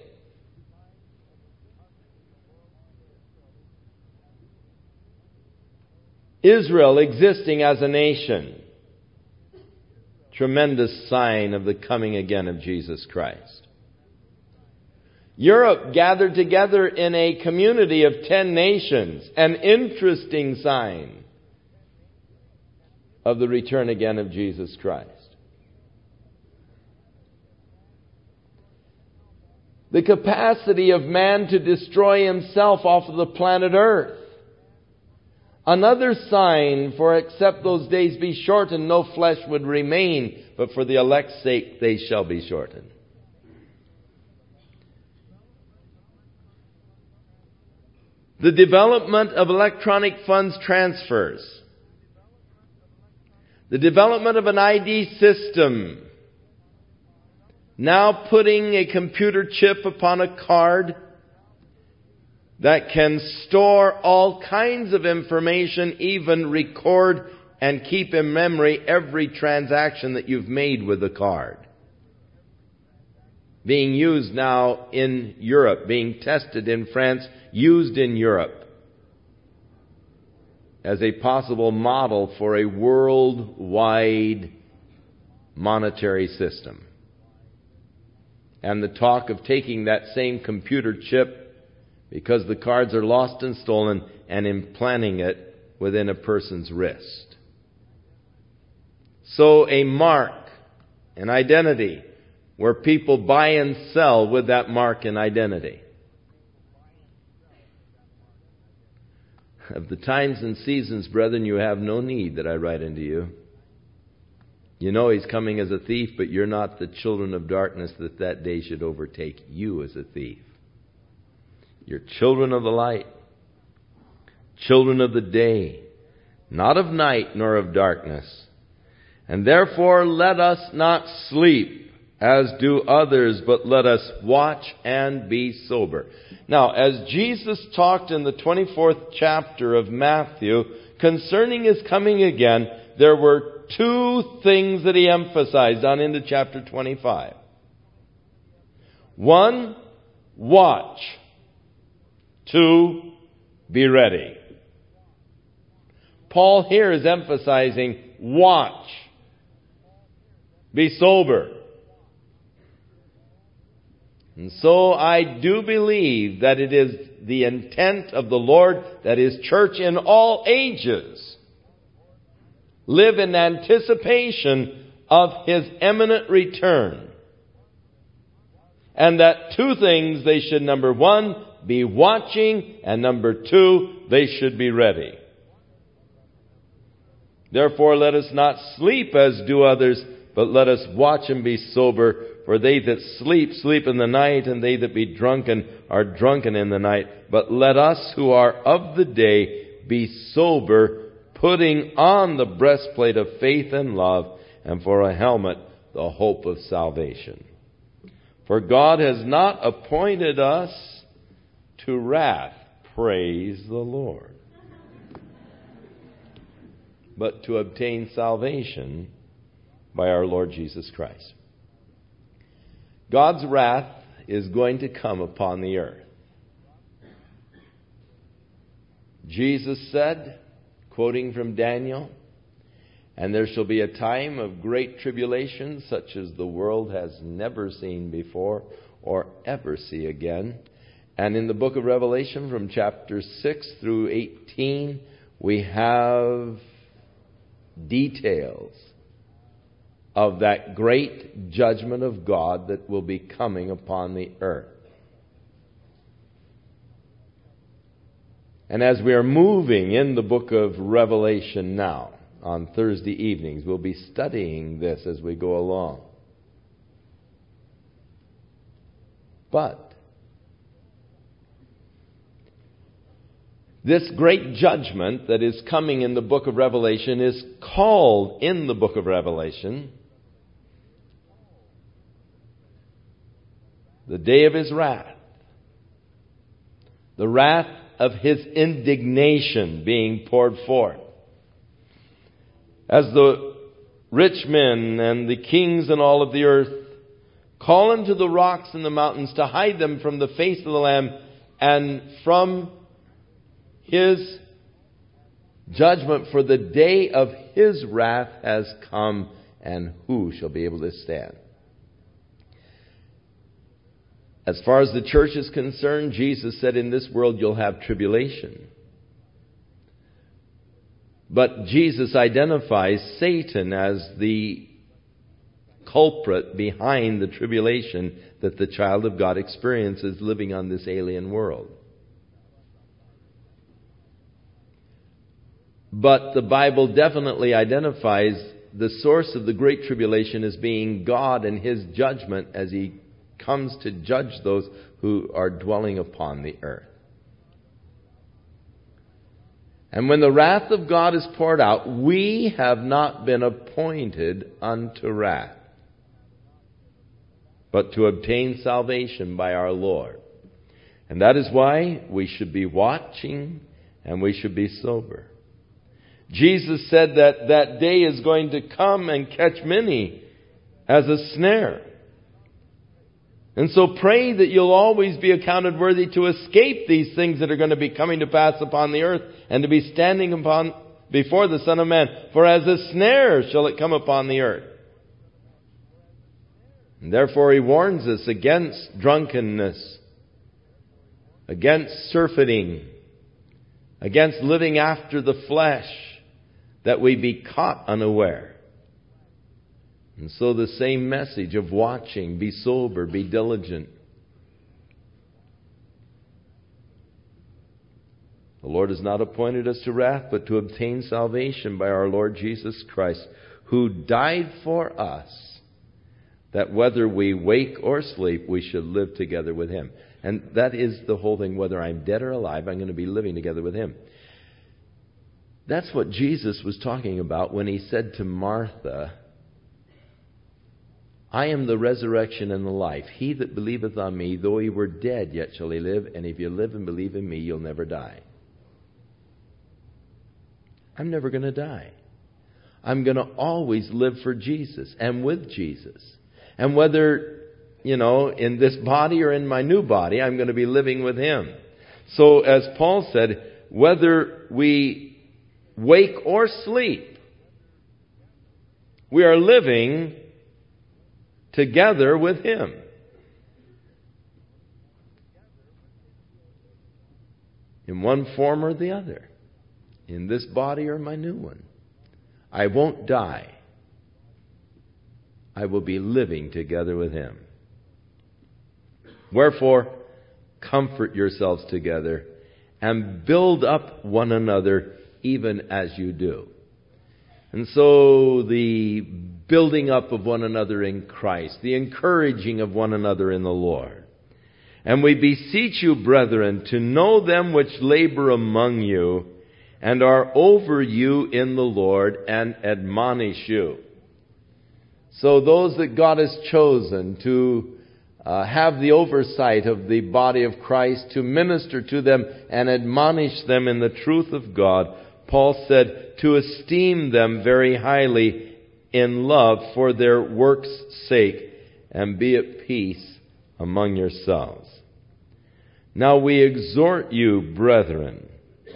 Israel existing as a nation. Tremendous sign of the coming again of Jesus Christ. Europe gathered together in a community of ten nations. An interesting sign of the return again of Jesus Christ. The capacity of man to destroy himself off of the planet Earth. Another sign, for except those days be shortened, no flesh would remain, but for the elect's sake they shall be shortened. The development of electronic funds transfers. The development of an I D system. Now putting a computer chip upon a card that can store all kinds of information, even record and keep in memory every transaction that you've made with the card. Being used now in Europe, being tested in France, used in Europe as a possible model for a worldwide monetary system. And the talk of taking that same computer chip, because the cards are lost and stolen, and implanting it within a person's wrist. So a mark, an identity, where people buy and sell with that mark and identity. Of the times and seasons, brethren, you have no need that I write unto you. You know He's coming as a thief, but you're not the children of darkness, that that day should overtake you as a thief. You're children of the light. children of the day, not of night nor of darkness. And therefore let us not sleep as do others, but let us watch and be sober. Now, as Jesus talked in the twenty-fourth chapter of Matthew concerning His coming again, there were two things that He emphasized on into chapter twenty-five. One, watch. Two, be ready. Paul here is emphasizing watch. Be sober. And so I do believe that it is the intent of the Lord that His church in all ages live in anticipation of His imminent return. And that two things they should, number one, be watching, and number two, they should be ready. Therefore let us not sleep as do others, but let us watch and be sober. For they that sleep, sleep in the night, and they that be drunken are drunken in the night. But let us who are of the day be sober, putting on the breastplate of faith and love, and for a helmet the hope of salvation. For God has not appointed us to wrath, praise the Lord, but to obtain salvation by our Lord Jesus Christ. God's wrath is going to come upon the earth. Jesus said, quoting from Daniel, "And there shall be a time of great tribulation, such as the world has never seen before or ever see again." And in the book of Revelation, from chapter six through eighteen, we have details of that great judgment of God that will be coming upon the earth. And as we are moving in the book of Revelation now, on Thursday evenings, we'll be studying this as we go along. But this great judgment that is coming in the book of Revelation is called in the book of Revelation the day of His wrath. The wrath of His indignation being poured forth. As the rich men and the kings and all of the earth call unto the rocks and the mountains to hide them from the face of the Lamb and from His judgment, for the day of His wrath has come, and who shall be able to stand? As far as the church is concerned, Jesus said, in this world you'll have tribulation. But Jesus identifies Satan as the culprit behind the tribulation that the child of God experiences living on this alien world. But the Bible definitely identifies the source of the Great Tribulation as being God and His judgment as He comes to judge those who are dwelling upon the earth. And when the wrath of God is poured out, we have not been appointed unto wrath, but to obtain salvation by our Lord. And that is why we should be watching and we should be sober. Jesus said that that day is going to come and catch many as a snare. And so pray that you'll always be accounted worthy to escape these things that are going to be coming to pass upon the earth, and to be standing upon before the Son of Man. For as a snare shall it come upon the earth. And therefore He warns us against drunkenness, against surfeiting, against living after the flesh, that we be caught unaware. And so the same message of watching, be sober, be diligent. The Lord has not appointed us to wrath, but to obtain salvation by our Lord Jesus Christ, who died for us, that whether we wake or sleep, we should live together with Him. And that is the whole thing. Whether I'm dead or alive, I'm going to be living together with Him. That's what Jesus was talking about when he said to Martha, I am the resurrection and the life. He that believeth on me, though he were dead, yet shall he live. And if you live and believe in me, you'll never die. I'm never going to die. I'm going to always live for Jesus and with Jesus. And whether, you know, in this body or in my new body, I'm going to be living with Him. So as Paul said, whether we wake or sleep, we are living together with Him. In one form or the other. In this body or my new one. I won't die. I will be living together with Him. Wherefore, comfort yourselves together and build up one another even as you do. And so the building up of one another in Christ, the encouraging of one another in the Lord. And we beseech you, brethren, to know them which labor among you and are over you in the Lord and admonish you. So those that God has chosen to uh, have the oversight of the body of Christ, to minister to them and admonish them in the truth of God, Paul said to esteem them very highly in love for their work's sake, and be at peace among yourselves. Now we exhort you, brethren,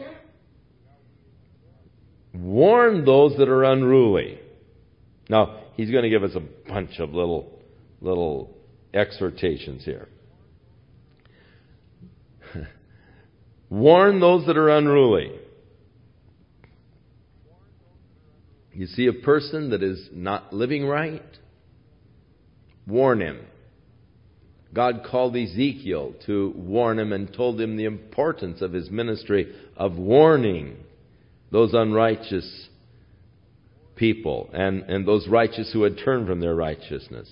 warn those that are unruly. Now, he's going to give us a bunch of little, little exhortations here. Warn those that are unruly. You see a person that is not living right, warn him. God called Ezekiel to warn him and told him the importance of his ministry of warning those unrighteous people and, and those righteous who had turned from their righteousness.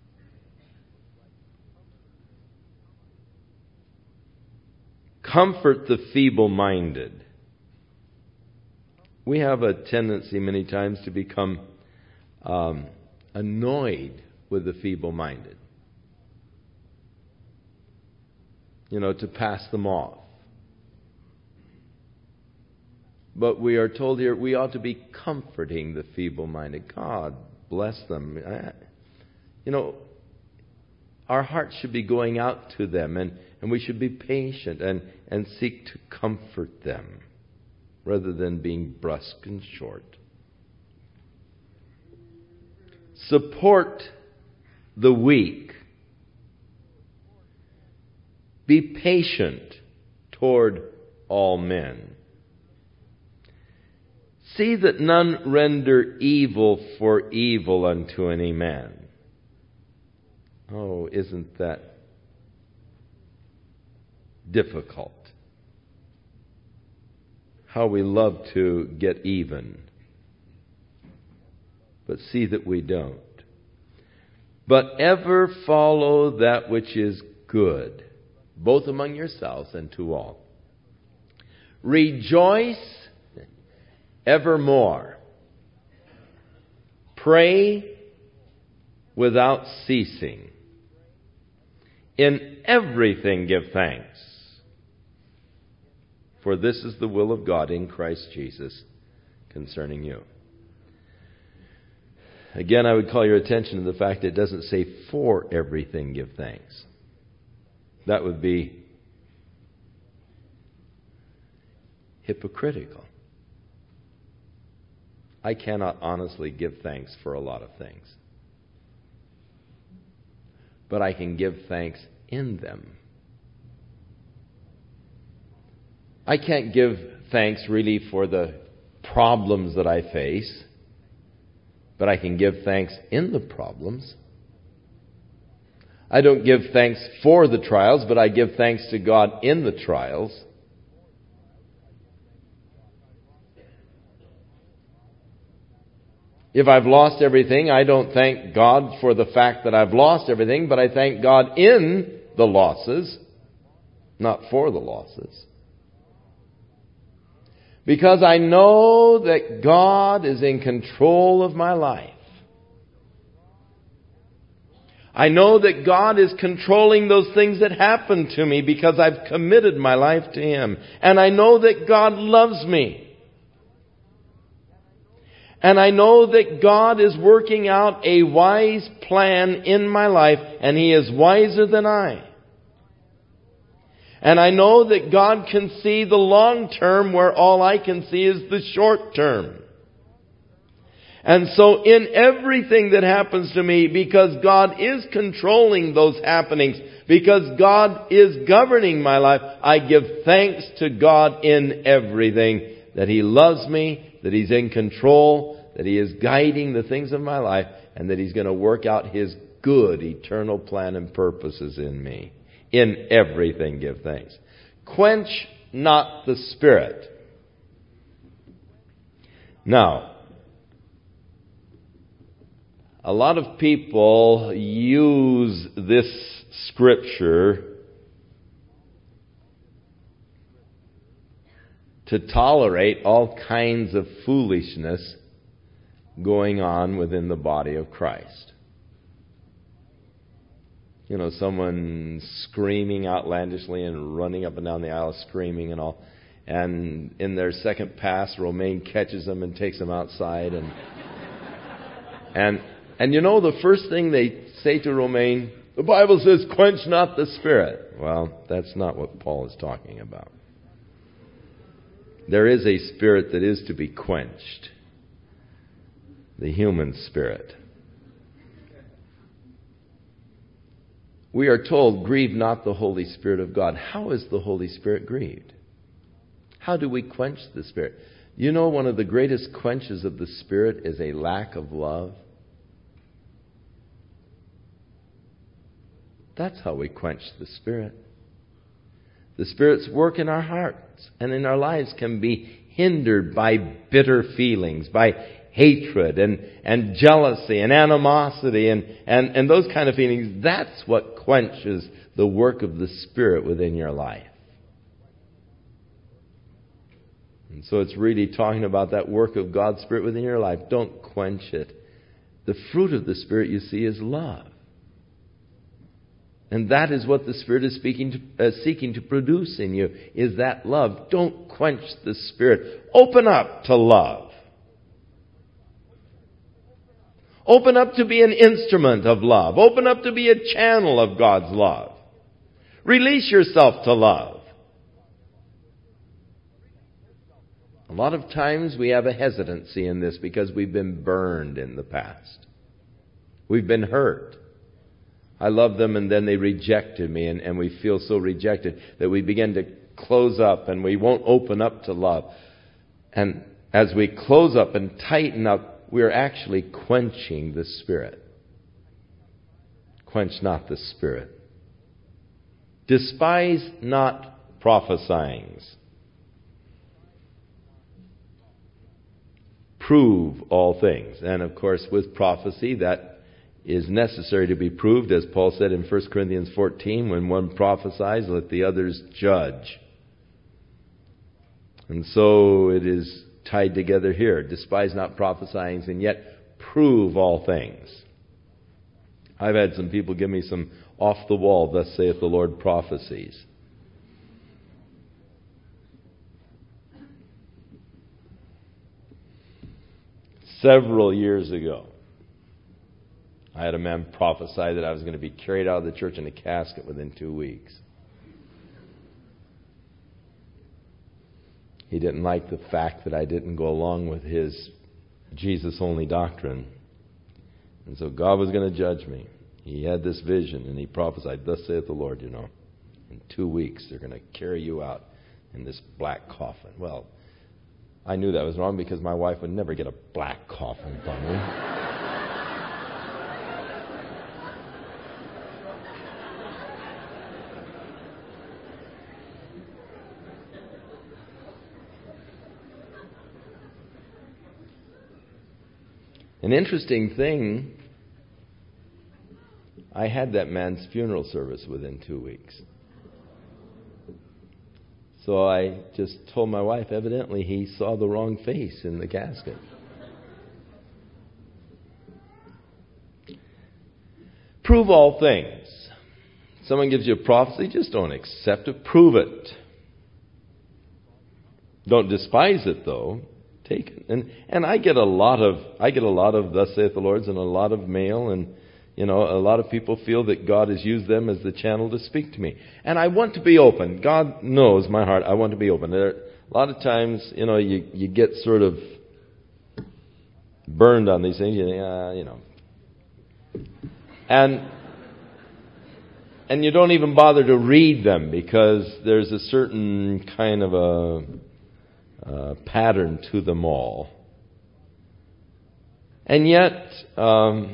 Comfort the feeble-minded. We have a tendency many times to become um, annoyed with the feeble-minded. You know, to pass them off. But we are told here we ought to be comforting the feeble-minded. God bless them. You know, our hearts should be going out to them, and, and we should be patient and, and seek to comfort them rather than being brusque and short. Support the weak. Be patient toward all men. See that none render evil for evil unto any man. Oh, isn't that difficult? How we love to get even. But see that we don't. But ever follow that which is good, both among yourselves and to all. Rejoice evermore. Pray without ceasing. In everything give thanks. For this is the will of God in Christ Jesus concerning you. Again, I would call your attention to the fact that it doesn't say for everything give thanks. That would be hypocritical. I cannot honestly give thanks for a lot of things. But I can give thanks in them. I can't give thanks really for the problems that I face, but I can give thanks in the problems. I don't give thanks for the trials, but I give thanks to God in the trials. If I've lost everything, I don't thank God for the fact that I've lost everything, but I thank God in the losses, not for the losses. Because I know that God is in control of my life. I know that God is controlling those things that happen to me because I've committed my life to Him. And I know that God loves me. And I know that God is working out a wise plan in my life, and He is wiser than I. And I know that God can see the long term where all I can see is the short term. And so in everything that happens to me, because God is controlling those happenings, because God is governing my life, I give thanks to God in everything, that He loves me, that He's in control, that He is guiding the things of my life, and that He's going to work out His good eternal plan and purposes in me. In everything give thanks. Quench not the Spirit. Now, a lot of people use this scripture to tolerate all kinds of foolishness going on within the body of Christ. You know, someone screaming outlandishly and running up and down the aisle screaming and all. And in their second pass, Romaine catches them and takes them outside. And and and you know, the first thing they say to Romaine, the Bible says, quench not the Spirit. Well, that's not what Paul is talking about. There is a spirit that is to be quenched. The human spirit. We are told, grieve not the Holy Spirit of God. How is the Holy Spirit grieved? How do we quench the Spirit? You know, one of the greatest quenches of the Spirit is a lack of love. That's how we quench the Spirit. The Spirit's work in our hearts and in our lives can be hindered by bitter feelings, by hatred and, and jealousy and animosity and, and, and those kind of feelings. That's what quenches the work of the Spirit within your life. And so it's really talking about that work of God's Spirit within your life. Don't quench it. The fruit of the Spirit, you see, is love. And that is what the Spirit is speaking to, uh, seeking to produce in you, is that love. Don't quench the Spirit. Open up to love. Open up to be an instrument of love. Open up to be a channel of God's love. Release yourself to love. A lot of times we have a hesitancy in this because we've been burned in the past. We've been hurt. I love them and then they rejected me, and, and we feel so rejected that we begin to close up and we won't open up to love. And as we close up and tighten up, we're actually quenching the Spirit. Quench not the Spirit. Despise not prophesying. Prove all things. And of course, with prophecy, that is necessary to be proved, as Paul said in First Corinthians fourteen, when one prophesies, let the others judge. And so it is tied together here. Despise not prophesying, and yet prove all things. I've had some people give me some off-the-wall, thus saith the Lord, prophecies. Several years ago, I had a man prophesy that I was going to be carried out of the church in a casket within two weeks. He didn't like the fact that I didn't go along with his Jesus-only doctrine. And so God was going to judge me. He had this vision and he prophesied, thus saith the Lord, you know, in two weeks they're going to carry you out in this black coffin. Well, I knew that was wrong because my wife would never get a black coffin from me. An interesting thing, I had that man's funeral service within two weeks. So I just told my wife, evidently he saw the wrong face in the casket. Prove all things. Someone gives you a prophecy, just don't accept it. Prove it. Don't despise it, though. Take it. And and I get a lot of I get a lot of thus saith the Lord and a lot of mail, and you know, a lot of people feel that God has used them as the channel to speak to me. And I want to be open. God knows my heart. I want to be open. There are, a lot of times, you know, you, you get sort of burned on these things. You think, uh, you know. And and you don't even bother to read them because there's a certain kind of a, a pattern to them all. And yet, um,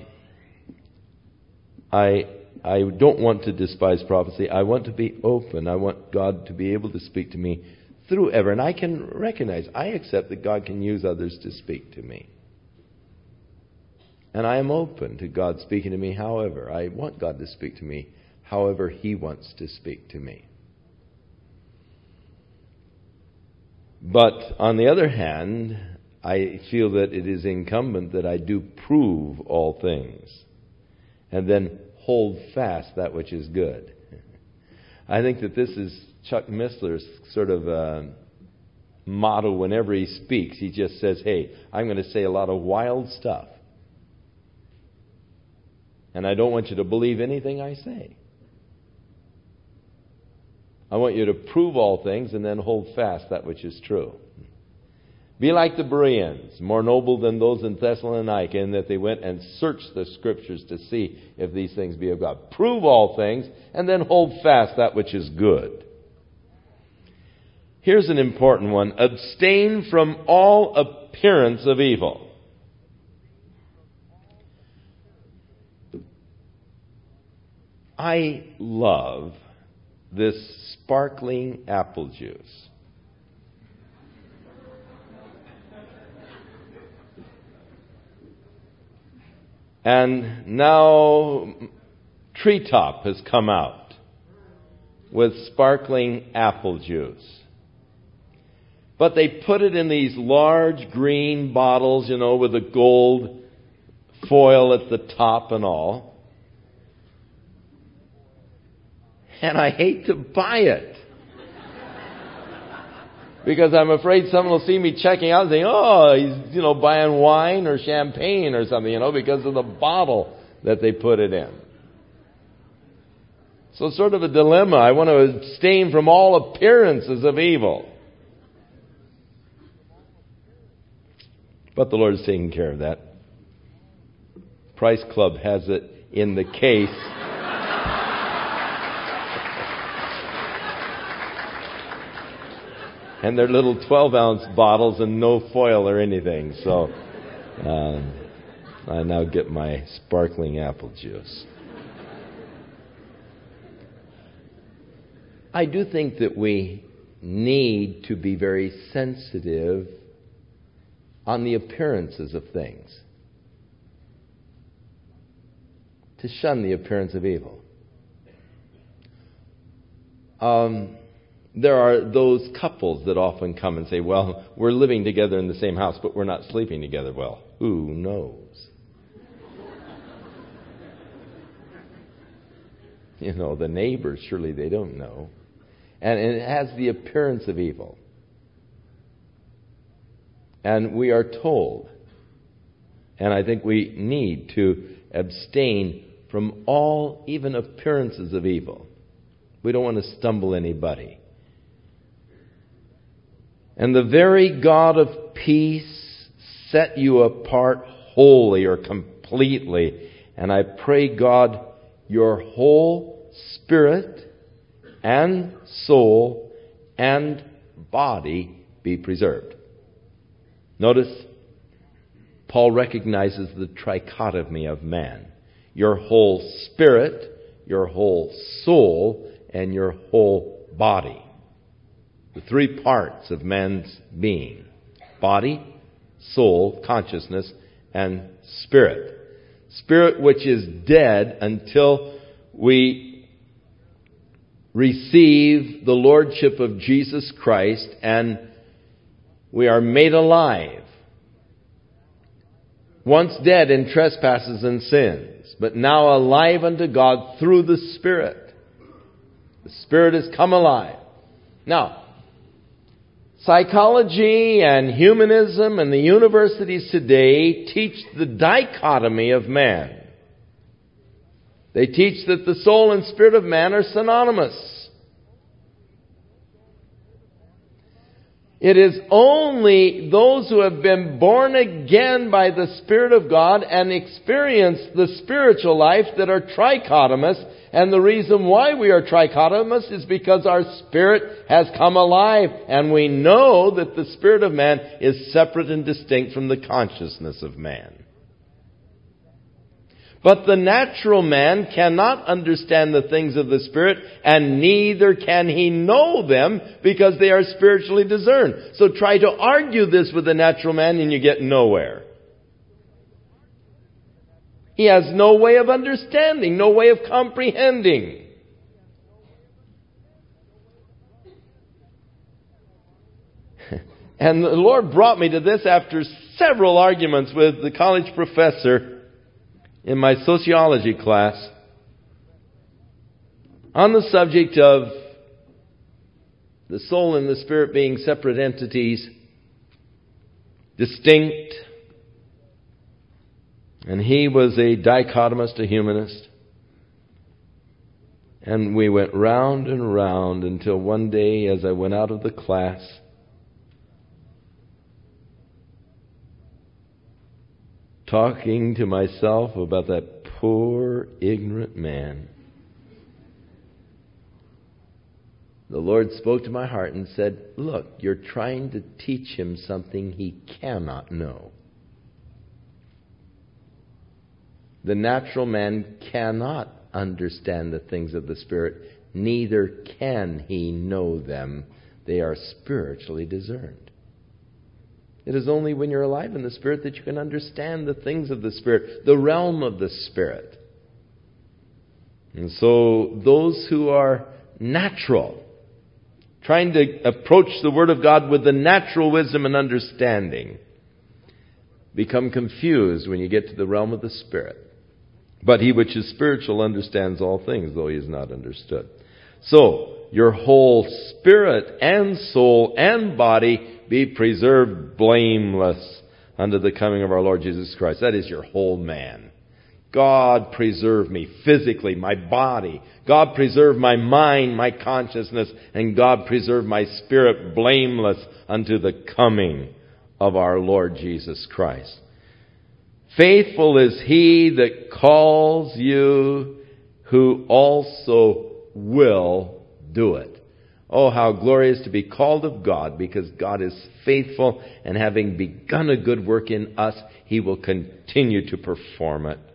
I I don't want to despise prophecy. I want to be open. I want God to be able to speak to me through ever. And I can recognize, I accept that God can use others to speak to me. And I am open to God speaking to me however. I want God to speak to me however He wants to speak to me. But on the other hand, I feel that it is incumbent that I do prove all things and then hold fast that which is good. I think that this is Chuck Missler's sort of uh, motto whenever he speaks. He just says, hey, I'm going to say a lot of wild stuff. And I don't want you to believe anything I say. I want you to prove all things and then hold fast that which is true. Be like the Bereans, more noble than those in Thessalonica, in that they went and searched the Scriptures to see if these things be of God. Prove all things and then hold fast that which is good. Here's an important one. Abstain from all appearance of evil. I love this sparkling apple juice. And now Treetop has come out with sparkling apple juice. But they put it in these large green bottles, you know, with a gold foil at the top and all. And I hate to buy it. Because I'm afraid someone will see me checking out and saying, oh, he's, you know, buying wine or champagne or something, you know, because of the bottle that they put it in. So it's sort of a dilemma. I want to abstain from all appearances of evil. But the Lord is taking care of that. Price Club has it in the case. And they're little twelve-ounce bottles and no foil or anything. So um, I now get my sparkling apple juice. I do think that we need to be very sensitive on the appearances of things, to shun the appearance of evil. Um, there are those couples that often come and say, well, we're living together in the same house, but we're not sleeping together. Well, who knows? You know, the neighbors, surely they don't know. And it has the appearance of evil. And we are told, and I think we need to abstain from all even appearances of evil. We don't want to stumble anybody. And the very God of peace set you apart wholly or completely. And I pray, God, your whole spirit and soul and body be preserved. Notice, Paul recognizes the trichotomy of man. Your whole spirit, your whole soul, and your whole body. The three parts of man's being. Body, soul, consciousness, and spirit. Spirit which is dead until we receive the Lordship of Jesus Christ, and we are made alive. Once dead in trespasses and sins, but now alive unto God through the Spirit. The Spirit has come alive. Now, psychology and humanism and the universities today teach the dichotomy of man. They teach that the soul and spirit of man are synonymous. It is only those who have been born again by the Spirit of God and experience the spiritual life that are trichotomous. And the reason why we are trichotomous is because our spirit has come alive. And we know that the spirit of man is separate and distinct from the consciousness of man. But the natural man cannot understand the things of the Spirit, and neither can he know them, because they are spiritually discerned. So try to argue this with the natural man and you get nowhere. He has no way of understanding, no way of comprehending. And the Lord brought me to this after several arguments with the college professor in my sociology class on the subject of the soul and the spirit being separate entities, distinct. And he was a dichotomist, a humanist. And we went round and round until one day, as I went out of the class, talking to myself about that poor, ignorant man, the Lord spoke to my heart and said, look, you're trying to teach him something he cannot know. The natural man cannot understand the things of the Spirit, neither can he know them. They are spiritually discerned. It is only when you're alive in the Spirit that you can understand the things of the Spirit, the realm of the Spirit. And so those who are natural, trying to approach the Word of God with the natural wisdom and understanding, become confused when you get to the realm of the Spirit. But he which is spiritual understands all things, though he is not understood. So, your whole spirit and soul and body be preserved blameless unto the coming of our Lord Jesus Christ. That is your whole man. God preserve me physically, my body. God preserve my mind, my consciousness. And God preserve my spirit blameless unto the coming of our Lord Jesus Christ. Faithful is he that calls you, who also will do it. Oh, how glorious to be called of God, because God is faithful, and having begun a good work in us, he will continue to perform it.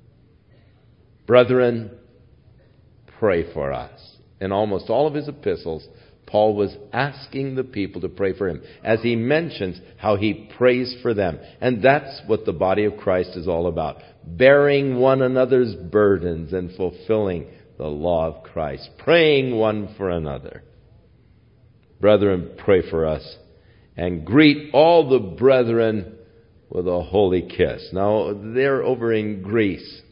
Brethren, pray for us. In almost all of his epistles, Paul was asking the people to pray for him, as he mentions how he prays for them. And that's what the body of Christ is all about. Bearing one another's burdens and fulfilling the law of Christ. Praying one for another. Brethren, pray for us. And greet all the brethren with a holy kiss. Now, they're over in Greece.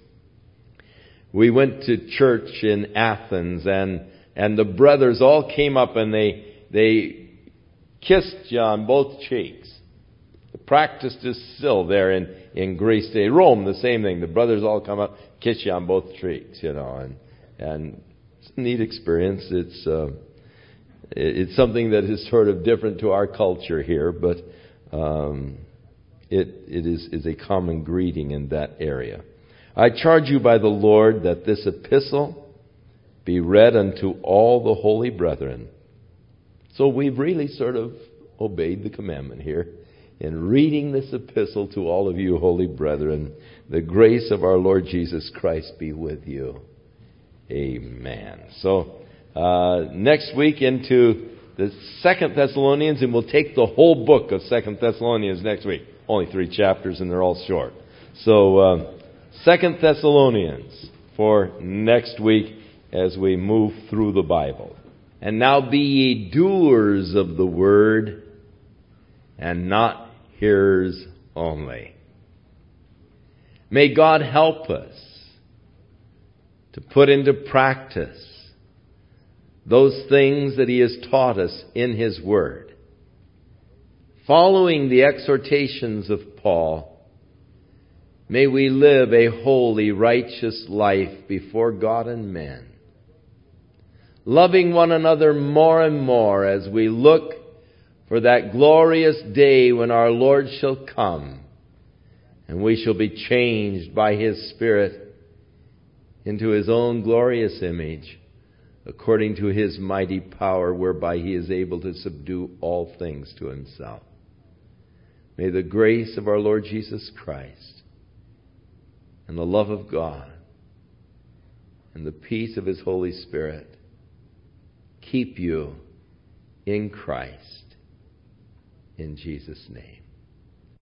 We went to church in Athens, and and the brothers all came up and they they kissed you on both cheeks. The practice is still there in, in Greece. They Rome, the same thing. The brothers all come up, kiss you on both cheeks, you know. And and it's a neat experience. It's uh, it's something that is sort of different to our culture here, but um, it it is is a common greeting in that area. I charge you by the Lord that this epistle be read unto all the holy brethren. So we've really sort of obeyed the commandment here in reading this epistle to all of you holy brethren. The grace of our Lord Jesus Christ be with you. Amen. So uh, next week into the Second Thessalonians, and we'll take the whole book of Second Thessalonians next week. Only three chapters, and they're all short. So uh, Second Thessalonians for next week. as we move through the Bible. And now be ye doers of the word, and not hearers only. May God help us to put into practice those things that He has taught us in His Word. Following the exhortations of Paul, may we live a holy, righteous life before God and men, loving one another more and more as we look for that glorious day when our Lord shall come and we shall be changed by His Spirit into His own glorious image, according to His mighty power whereby He is able to subdue all things to Himself. May the grace of our Lord Jesus Christ and the love of God and the peace of His Holy Spirit keep you in Christ, in Jesus' name.